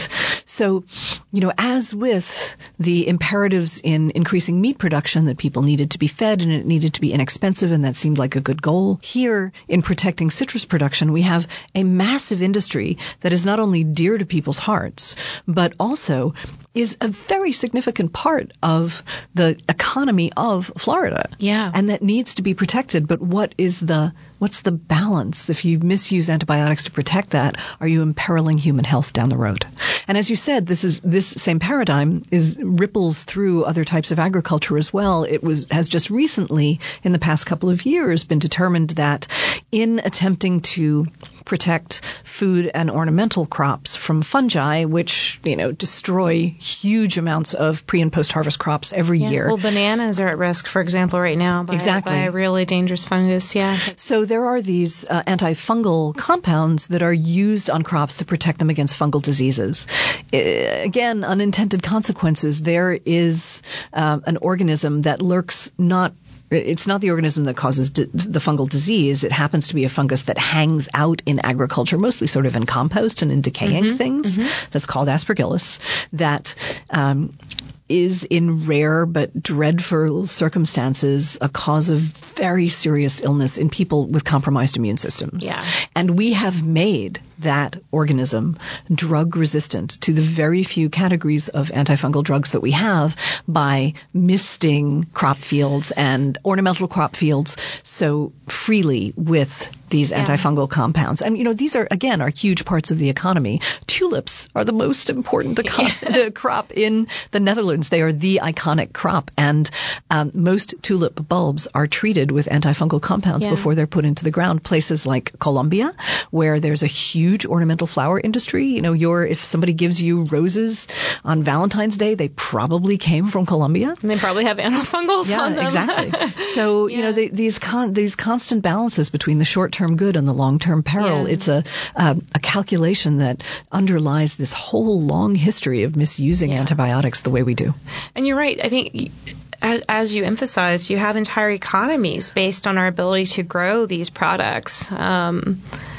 So, you know, as with the imperatives in increasing meat production, that people needed to be fed and it needed to be inexpensive, and that seemed like a good goal, here in protecting citrus production, we have a massive industry that is not only dear to people's hearts, but also is a very significant part of the economy of Florida.
Yeah.
And that needs to be protected. But what is the, what's the balance? If you misuse antibiotics to protect that, are you imperiling human health down the road? And as you said, this is, this same paradigm is ripples through other types of agriculture as well. It was, has just recently, in the past couple of years, been determined that in attempting to protect food and ornamental crops from fungi, which, you know, destroy huge amounts of pre and post harvest crops every
yeah.
year.
Well, bananas are at risk, for example, right now by,
exactly.
by a really dangerous fungus. Yeah.
So there are these uh, antifungal compounds that are used on crops to protect them against fungal diseases. Uh, again, unintended consequences. There is uh, an organism that lurks not It's not the organism that causes d- the fungal disease. It happens to be a fungus that hangs out in agriculture, mostly sort of in compost and in decaying
mm-hmm,
things.
Mm-hmm.
That's called Aspergillus. That um, is in rare but dreadful circumstances a cause of very serious illness in people with compromised immune systems.
Yeah.
And we have made that organism drug resistant to the very few categories of antifungal drugs that we have by misting crop fields and ornamental crop fields so freely with these yeah. antifungal compounds. And, you know, these are, again, are huge parts of the economy. Tulips are the most important eco- yeah. crop in the Netherlands. They are the iconic crop. And um, most tulip bulbs are treated with antifungal compounds yeah. before they're put into the ground. Places like Colombia, where there's a huge ornamental flower industry. You know, your if somebody gives you roses on Valentine's Day, they probably came from Colombia.
And they probably have antifungals
yeah,
on them.
exactly. So, yeah. you know, they, these con- these constant balances between the short-term good and the long-term peril,
yeah.
it's a uh, a calculation that underlies this whole long history of misusing yeah. antibiotics the way we do.
And you're right. I think as, as you emphasized, you have entire economies based on our ability to grow these products. Um,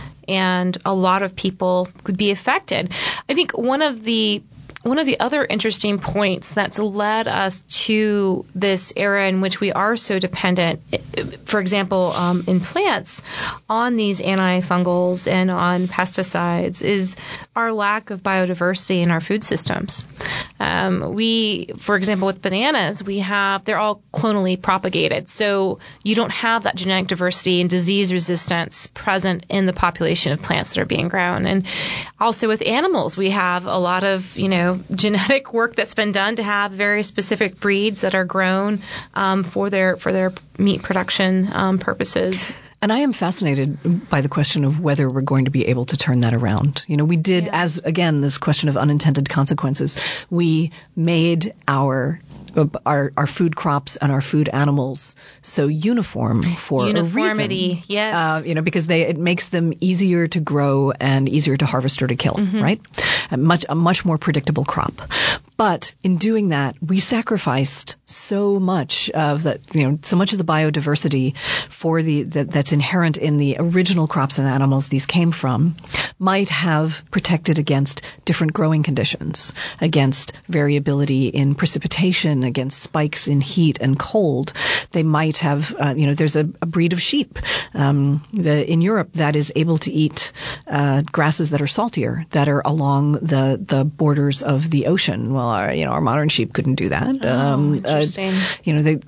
and a lot of people could be affected. I think one of the One of the other interesting points that's led us to this era in which we are so dependent, for example, um, in plants, on these antifungals and on pesticides is our lack of biodiversity in our food systems. Um, we, for example, with bananas, we have, they're all clonally propagated. So you don't have that genetic diversity and disease resistance present in the population of plants that are being grown. And also with animals, we have a lot of, you know, genetic work that's been done to have very specific breeds that are grown um, for their for their meat production um, purposes.
And I am fascinated by the question of whether we're going to be able to turn that around. You know, we did, yeah. as again, this question of unintended consequences, we made our our our food crops and our food animals so uniform for
uniformity,
a reason.
yes,
uh, you know, because they it makes them easier to grow and easier to harvest or to kill, mm-hmm. right? A much a much more predictable crop. But in doing that, we sacrificed so much of that, you know, so much of the biodiversity for the that, that's inherent in the original crops and animals these came from might have protected against different growing conditions, against variability in precipitation, against spikes in heat and cold. They might have, uh, you know, there's a, a breed of sheep um, the, in Europe that is able to eat uh, grasses that are saltier, that are along the, the borders of the ocean. Well, our, you know, our modern sheep couldn't do that.
Oh,
um,
interesting.
Uh, you know, they,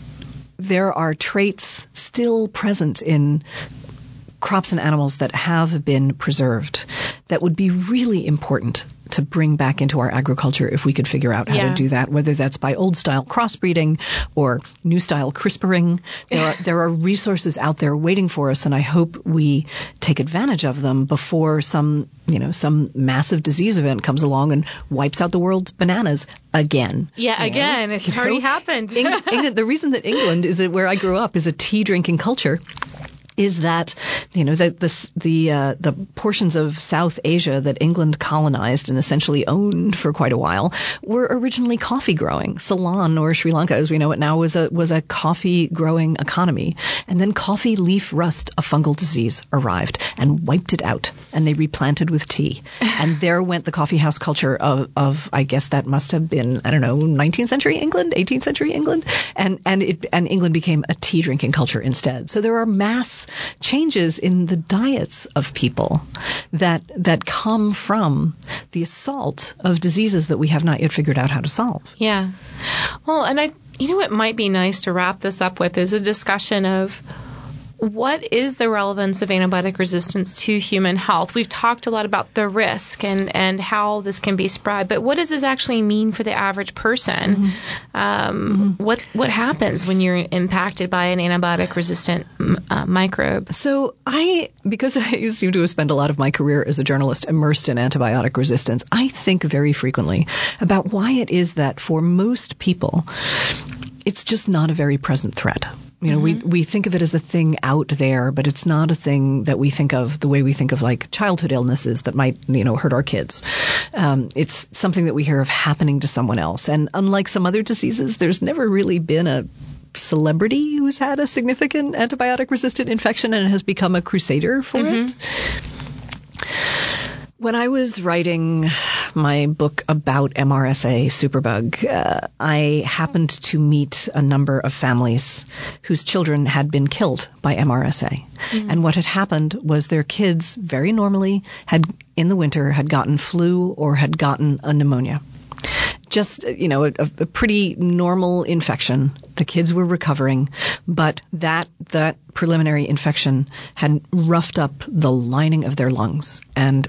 there are traits still present in crops and animals that have been preserved that would be really important to bring back into our agriculture if we could figure out how
yeah.
to do that, whether that's by old style crossbreeding or new style CRISPRing. There are, there are resources out there waiting for us, and I hope we take advantage of them before some, you know, some massive disease event comes along and wipes out the world's bananas again.
Yeah,
you
again.
know?
It's already happened.
England, the reason that England is where I grew up is a tea drinking culture. is that, you know, the the the, uh, the portions of South Asia that England colonized and essentially owned for quite a while were originally coffee growing. Ceylon, or Sri Lanka as we know it now, was a was a coffee growing economy. And then coffee leaf rust, a fungal disease, arrived and wiped it out, and they replanted with tea. And there went the coffee house culture of, of I guess that must have been, I don't know, nineteenth century England, eighteenth century England, and and it and England became a tea drinking culture instead. So there are mass changes in the diets of people that that come from the assault of diseases that we have not yet figured out how to solve.
Yeah. Well, and I, you know, what might be nice to wrap this up with is a discussion of what is the relevance of antibiotic resistance to human health? We've talked a lot about the risk and, and how this can be spread, but what does this actually mean for the average person? Mm-hmm. Um, mm-hmm. What what happens when you're impacted by an antibiotic-resistant uh, microbe?
So I, because I seem to have spent a lot of my career as a journalist immersed in antibiotic resistance, I think very frequently about why it is that for most people, it's just not a very present threat. You know, mm-hmm. we we think of it as a thing out there, but it's not a thing that we think of the way we think of like childhood illnesses that might, you know, hurt our kids. Um, it's something that we hear of happening to someone else. And unlike some other diseases, there's never really been a celebrity who's had a significant antibiotic-resistant infection and has become a crusader for mm-hmm. it. When I was writing my book about M R S A superbug, uh, I happened to meet a number of families whose children had been killed by M R S A. Mm-hmm. And what had happened was their kids very normally had, in the winter, had gotten flu or had gotten a pneumonia. Just, you know, a, a pretty normal infection. The kids were recovering, but that that preliminary infection had roughed up the lining of their lungs, and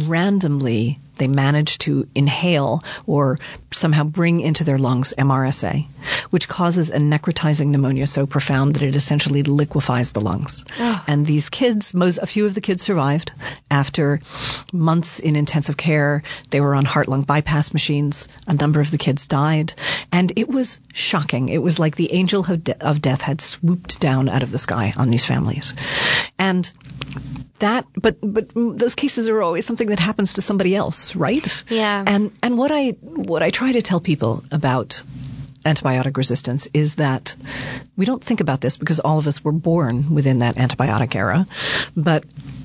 randomly they managed to inhale or somehow bring into their lungs M R S A, which causes a necrotizing pneumonia so profound that it essentially liquefies the lungs. Oh. And these kids, most, a few of the kids survived. After months in intensive care, they were on heart-lung bypass machines. A number of the kids died. And it was shocking. It was like the angel of, de- of death had swooped down out of the sky on these families. And that, but but those cases are always something that happens to somebody else, right?
Yeah.
And and what I what I try to tell people about antibiotic resistance is that we don't think about this because all of us were born within that antibiotic era, but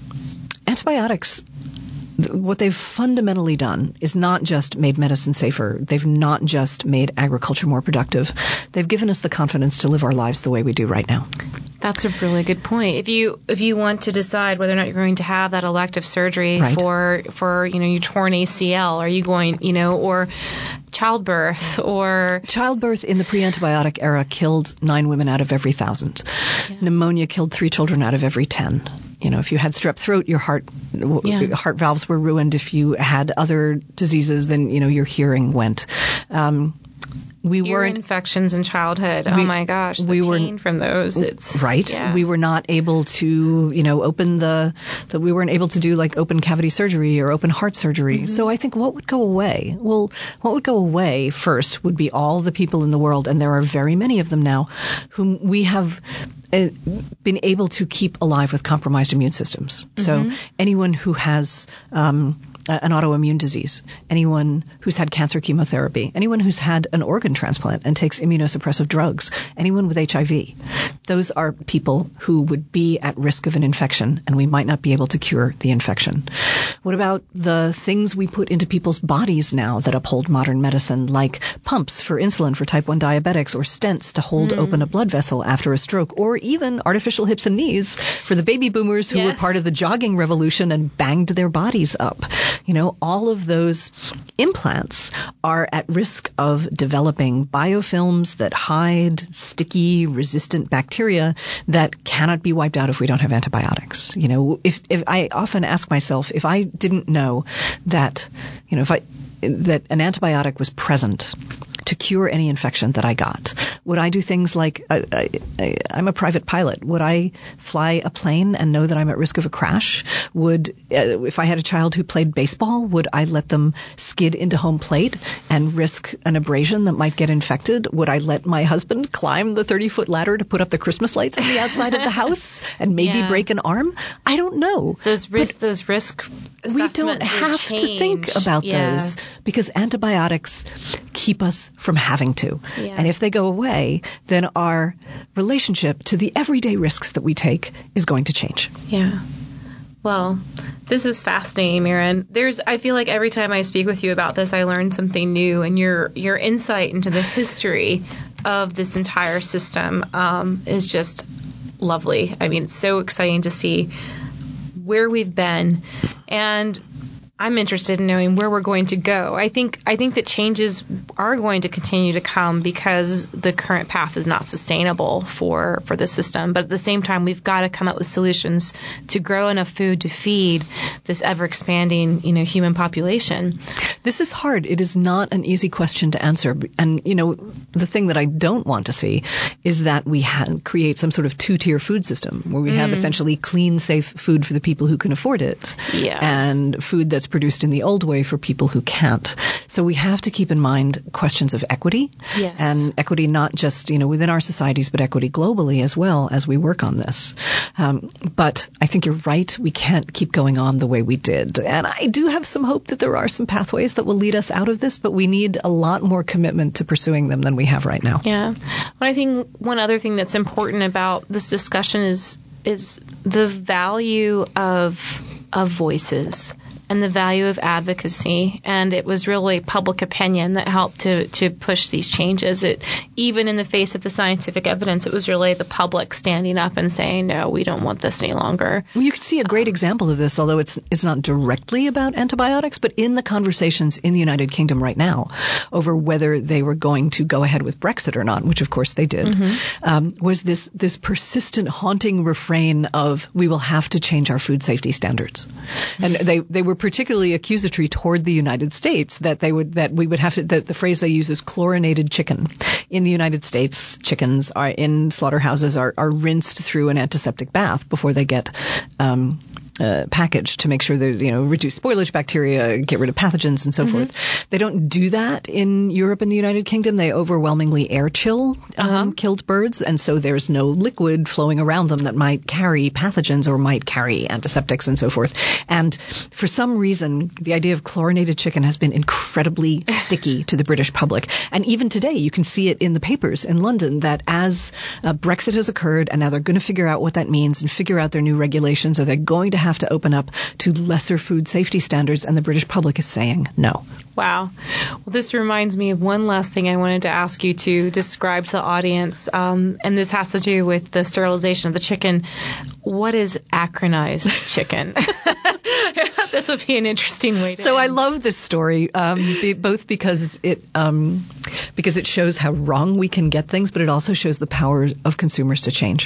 antibiotics, what they've fundamentally done is not just made medicine safer. They've not just made agriculture more productive. They've given us the confidence to live our lives the way we do right now.
That's a really good point. If you if you want to decide whether or not you're going to have that elective surgery
right.
for for you know your torn A C L, are you going you know or childbirth or
childbirth in the pre-antibiotic era killed nine women out of every thousand. Yeah. Pneumonia killed three children out of every ten. You know, if you had strep throat, your heart yeah. heart valves were ruined. If you had other diseases, then you know your hearing went. Um, We
Ear
weren't
infections in childhood.
We,
oh my gosh, the
we
pain
were,
from those. It's
right.
Yeah.
We were not able to, you know, open the. That we weren't able to do like open cavity surgery or open heart surgery. Mm-hmm. So I think what would go away? Well, what would go away first would be all the people in the world, and there are very many of them now, whom we have uh, been able to keep alive with compromised immune systems. Mm-hmm. So anyone who has um, an autoimmune disease, anyone who's had cancer chemotherapy, anyone who's had an organ transplant and takes immunosuppressive drugs, anyone with H I V. Those are people who would be at risk of an infection, and we might not be able to cure the infection. What about the things we put into people's bodies now that uphold modern medicine, like pumps for insulin for type one diabetics, or stents to hold mm. open a blood vessel after a stroke, or even artificial hips and knees for the baby boomers who yes. were part of the jogging revolution and banged their bodies up. You know, all of those implants are at risk of developing biofilms that hide sticky, resistant bacteria that cannot be wiped out if we don't have antibiotics. You know, if, if I often ask myself, if I didn't know that, you know, if I, that an antibiotic was present to cure any infection that I got, Would I do things like I, I, I, I'm a private pilot? Would I fly a plane and know that I'm at risk of a crash? Would uh, if I had a child who played baseball, would I let them skid into home plate and risk an abrasion that might get infected? Would I let my husband climb the thirty-foot ladder to put up the Christmas lights on the outside of the house and maybe
yeah.
break an arm? I don't know.
Those risk, those risk
we don't have
change.
to think about
yeah.
those because antibiotics keep us from having to.
Yeah.
And if they go away, then our relationship to the everyday risks that we take is going to change.
Yeah. Well, this is fascinating, Maren. There's, I feel like every time I speak with you about this, I learn something new, and your your insight into the history of this entire system um, is just lovely. I mean, it's so exciting to see where we've been, and I'm interested in knowing where we're going to go. I think I think that changes are going to continue to come because the current path is not sustainable for, for the system. But at the same time, we've got to come up with solutions to grow enough food to feed this ever-expanding, you know, human population.
This is hard. It is not an easy question to answer. And, you know, the thing that I don't want to see is that we ha- create some sort of two-tier food system where we mm. have essentially clean, safe food for the people who can afford it
yeah.
and food that's produced in the old way for people who can't. So we have to keep in mind questions of equity
yes.
and equity not just, you know, within our societies, but equity globally as well as we work on this. Um, but I think you're right. We can't keep going on the way we did. And I do have some hope that there are some pathways that will lead us out of this, but we need a lot more commitment to pursuing them than we have right now.
Yeah. Well, I think one other thing that's important about this discussion is is the value of of voices and the value of advocacy. And it was really public opinion that helped to, to push these changes. It, even in the face of the scientific evidence, it was really the public standing up and saying, no, we don't want this any longer.
Well, you can see a great example of this, although it's it's not directly about antibiotics, but in the conversations in the United Kingdom right now over whether they were going to go ahead with Brexit or not, which of course they did, mm-hmm. um, was this this persistent, haunting refrain of we will have to change our food safety standards. And they, they were particularly accusatory toward the United States that they would that we would have to that the phrase they use is chlorinated chicken. In the United States, chickens are in slaughterhouses are, are rinsed through an antiseptic bath before they get um, uh, packaged to make sure that, you know, reduce spoilage bacteria, get rid of pathogens and so mm-hmm. forth. They don't do that in Europe and the United Kingdom. They overwhelmingly air chill um, uh-huh. killed birds, and so there's no liquid flowing around them that might carry pathogens or might carry antiseptics and so forth. And for some reason, the idea of chlorinated chicken has been incredibly sticky to the British public. And even today, you can see it in the papers in London that as uh, Brexit has occurred and now they're going to figure out what that means and figure out their new regulations, are they going to have to open up to lesser food safety standards? And the British public is saying no.
Wow. Well, this reminds me of one last thing I wanted to ask you to describe to the audience. Um, and this has to do with the sterilization of the chicken. What is acronized chicken? This would be an interesting way to
So
end.
I love this story, um, be, both because it um, because it shows how wrong we can get things, but it also shows the power of consumers to change.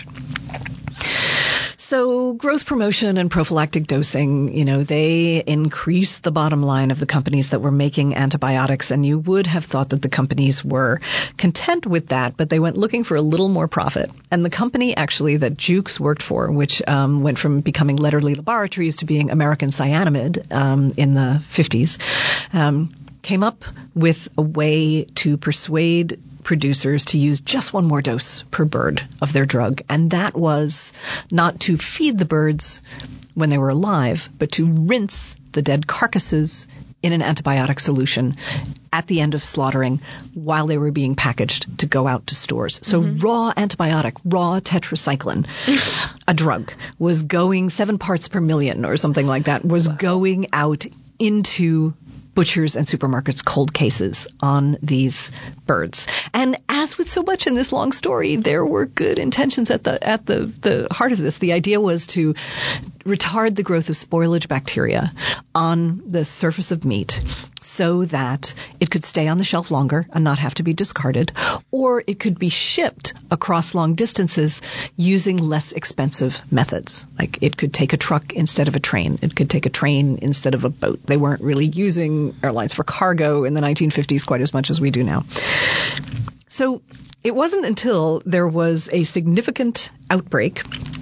So growth promotion and prophylactic dosing, you know, they increase the bottom line of the companies that were making antibiotics. And you would have thought that the companies were content with that, but they went looking for a little more profit. And the company actually that Jukes worked for, which um, went from becoming Letterly Laboratories to being American Cyanamid um, in the fifties, um, came up with a way to persuade producers to use just one more dose per bird of their drug. And that was not to feed the birds when they were alive, but to rinse the dead carcasses in an antibiotic solution at the end of slaughtering while they were being packaged to go out to stores. So mm-hmm. raw antibiotic, raw tetracycline, a drug, was going seven parts per million or something like that, was wow. going out into butchers and supermarkets' cold cases on these birds. And as with so much in this long story, there were good intentions at the at the, the heart of this. The idea was to retard the growth of spoilage bacteria on the surface of meat so that it could stay on the shelf longer and not have to be discarded, or it could be shipped across long distances using less expensive methods. Like it could take a truck instead of a train. It could take a train instead of a boat. They weren't really using using airlines for cargo in the nineteen fifties quite as much as we do now. So it wasn't until there was a significant outbreak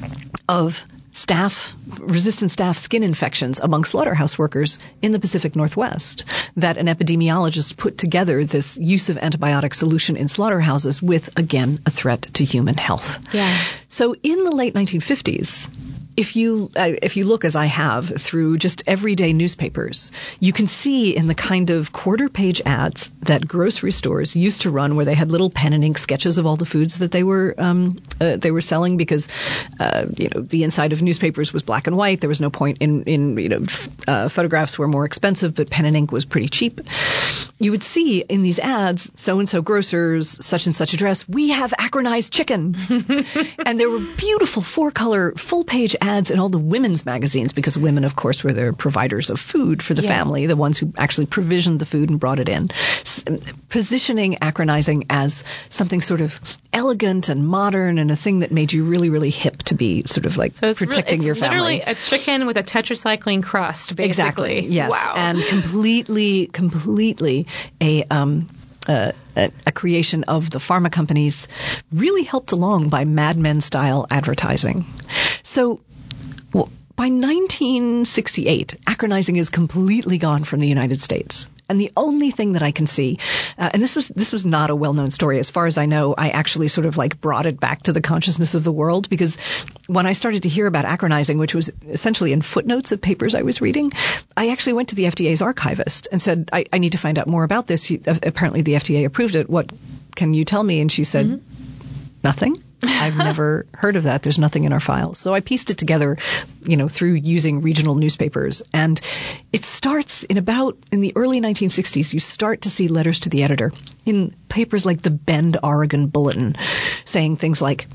of staph, resistant staph skin infections among slaughterhouse workers in the Pacific Northwest that an epidemiologist put together this use of antibiotic solution in slaughterhouses with, again, a threat to human health.
Yeah.
So in the late nineteen fifties, if you uh, if you look, as I have, through just everyday newspapers, you can see in the kind of quarter-page ads that grocery stores used to run, where they had little pen and ink sketches of all the foods that they were um, uh, they were selling, because uh, you know the inside of newspapers was black and white. There was no point in in you know f- uh, photographs were more expensive, but pen and ink was pretty cheap. You would see in these ads, so and so grocers, such and such address, we have acronized chicken, and there were beautiful four-color full-page ads in all the women's magazines, because women, of course, were the providers of food for the
yeah.
family, the ones who actually provisioned the food and brought it in, S- positioning acronizing as something sort of elegant and modern and a thing that made you really, really hip to be sort of like
so it's
protecting
re- it's
your family.
Literally a chicken with a tetracycline crust, basically.
Exactly. Yes.
Wow.
And completely, completely a um, uh, a, a creation of the pharma companies, really helped along by Mad Men style advertising. So. Well, by nineteen sixty-eight, acronizing is completely gone from the United States. And the only thing that I can see, uh, and this was this was not a well-known story. As far as I know, I actually sort of like brought it back to the consciousness of the world, because when I started to hear about acronizing, which was essentially in footnotes of papers I was reading, I actually went to the F D A's archivist and said, I, I need to find out more about this. She, uh, apparently the F D A approved it. What can you tell me? And she said, mm-hmm. nothing. I've never heard of that. There's nothing in our files. So I pieced it together, you know, through using regional newspapers. And it starts in about, in the early nineteen sixties, you start to see letters to the editor in papers like the Bend, Oregon Bulletin, saying things like,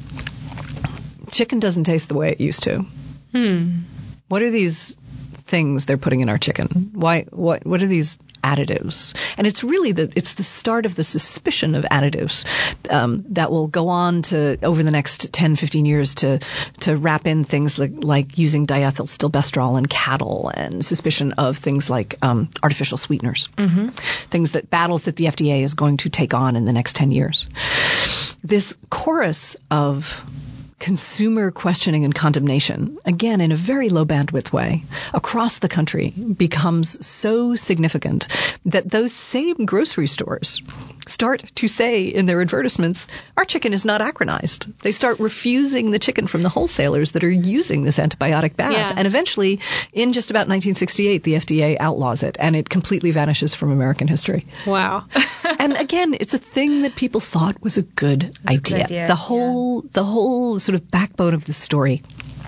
chicken doesn't taste the way it used to.
Hmm.
What are these things they're putting in our chicken? Why, what, what are these additives? And it's really the, it's the start of the suspicion of additives, um, that will go on to, over the next ten, fifteen years, to, to wrap in things like, like using diethylstilbestrol in cattle, and suspicion of things like, um, artificial sweeteners. Mm-hmm. Things that battles that the F D A is going to take on in the next ten years. This chorus of consumer questioning and condemnation, again in a very low bandwidth way, across the country becomes so significant that those same grocery stores start to say in their advertisements, our chicken is not acronized. They start refusing the chicken from the wholesalers that are using this antibiotic bath.
Yeah.
And eventually, in just about nineteen sixty-eight, the F D A outlaws it, and it completely vanishes from American history.
Wow.
And again, it's a thing that people thought was a good
That's
idea.
A good idea.
The whole, yeah. the whole sort of backbone of the story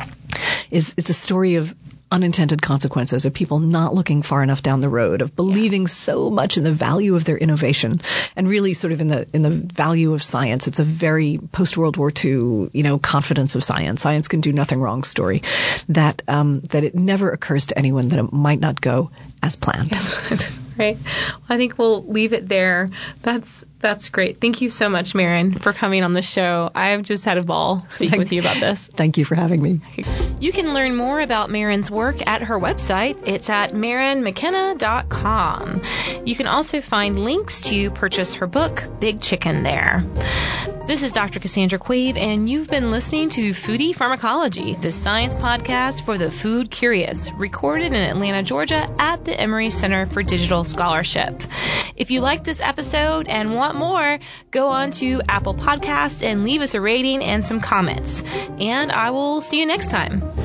is it's a story of unintended consequences, of people not looking far enough down the road, of believing yeah. so much in the value of their innovation, and really sort of in the in the value of science. It's a very post-World War Two, you know, confidence of science. Science can do nothing wrong story. That um, that it never occurs to anyone that it might not go as planned.
Yes. Right. Well, I think we'll leave it there. That's that's great. Thank you so much, Maren, for coming on the show. I've just had a ball speaking with you about this.
Thank you for having me.
You can learn more about Maren's work at her website. It's at maren mckenna dot com. You can also find links to purchase her book, Big Chicken, there. This is Doctor Cassandra Quave, and you've been listening to Foodie Pharmacology, the science podcast for the food curious, recorded in Atlanta, Georgia at the Emory Center for Digital Scholarship. If you like this episode and want more, go on to Apple Podcasts and leave us a rating and some comments. And I will see you next time.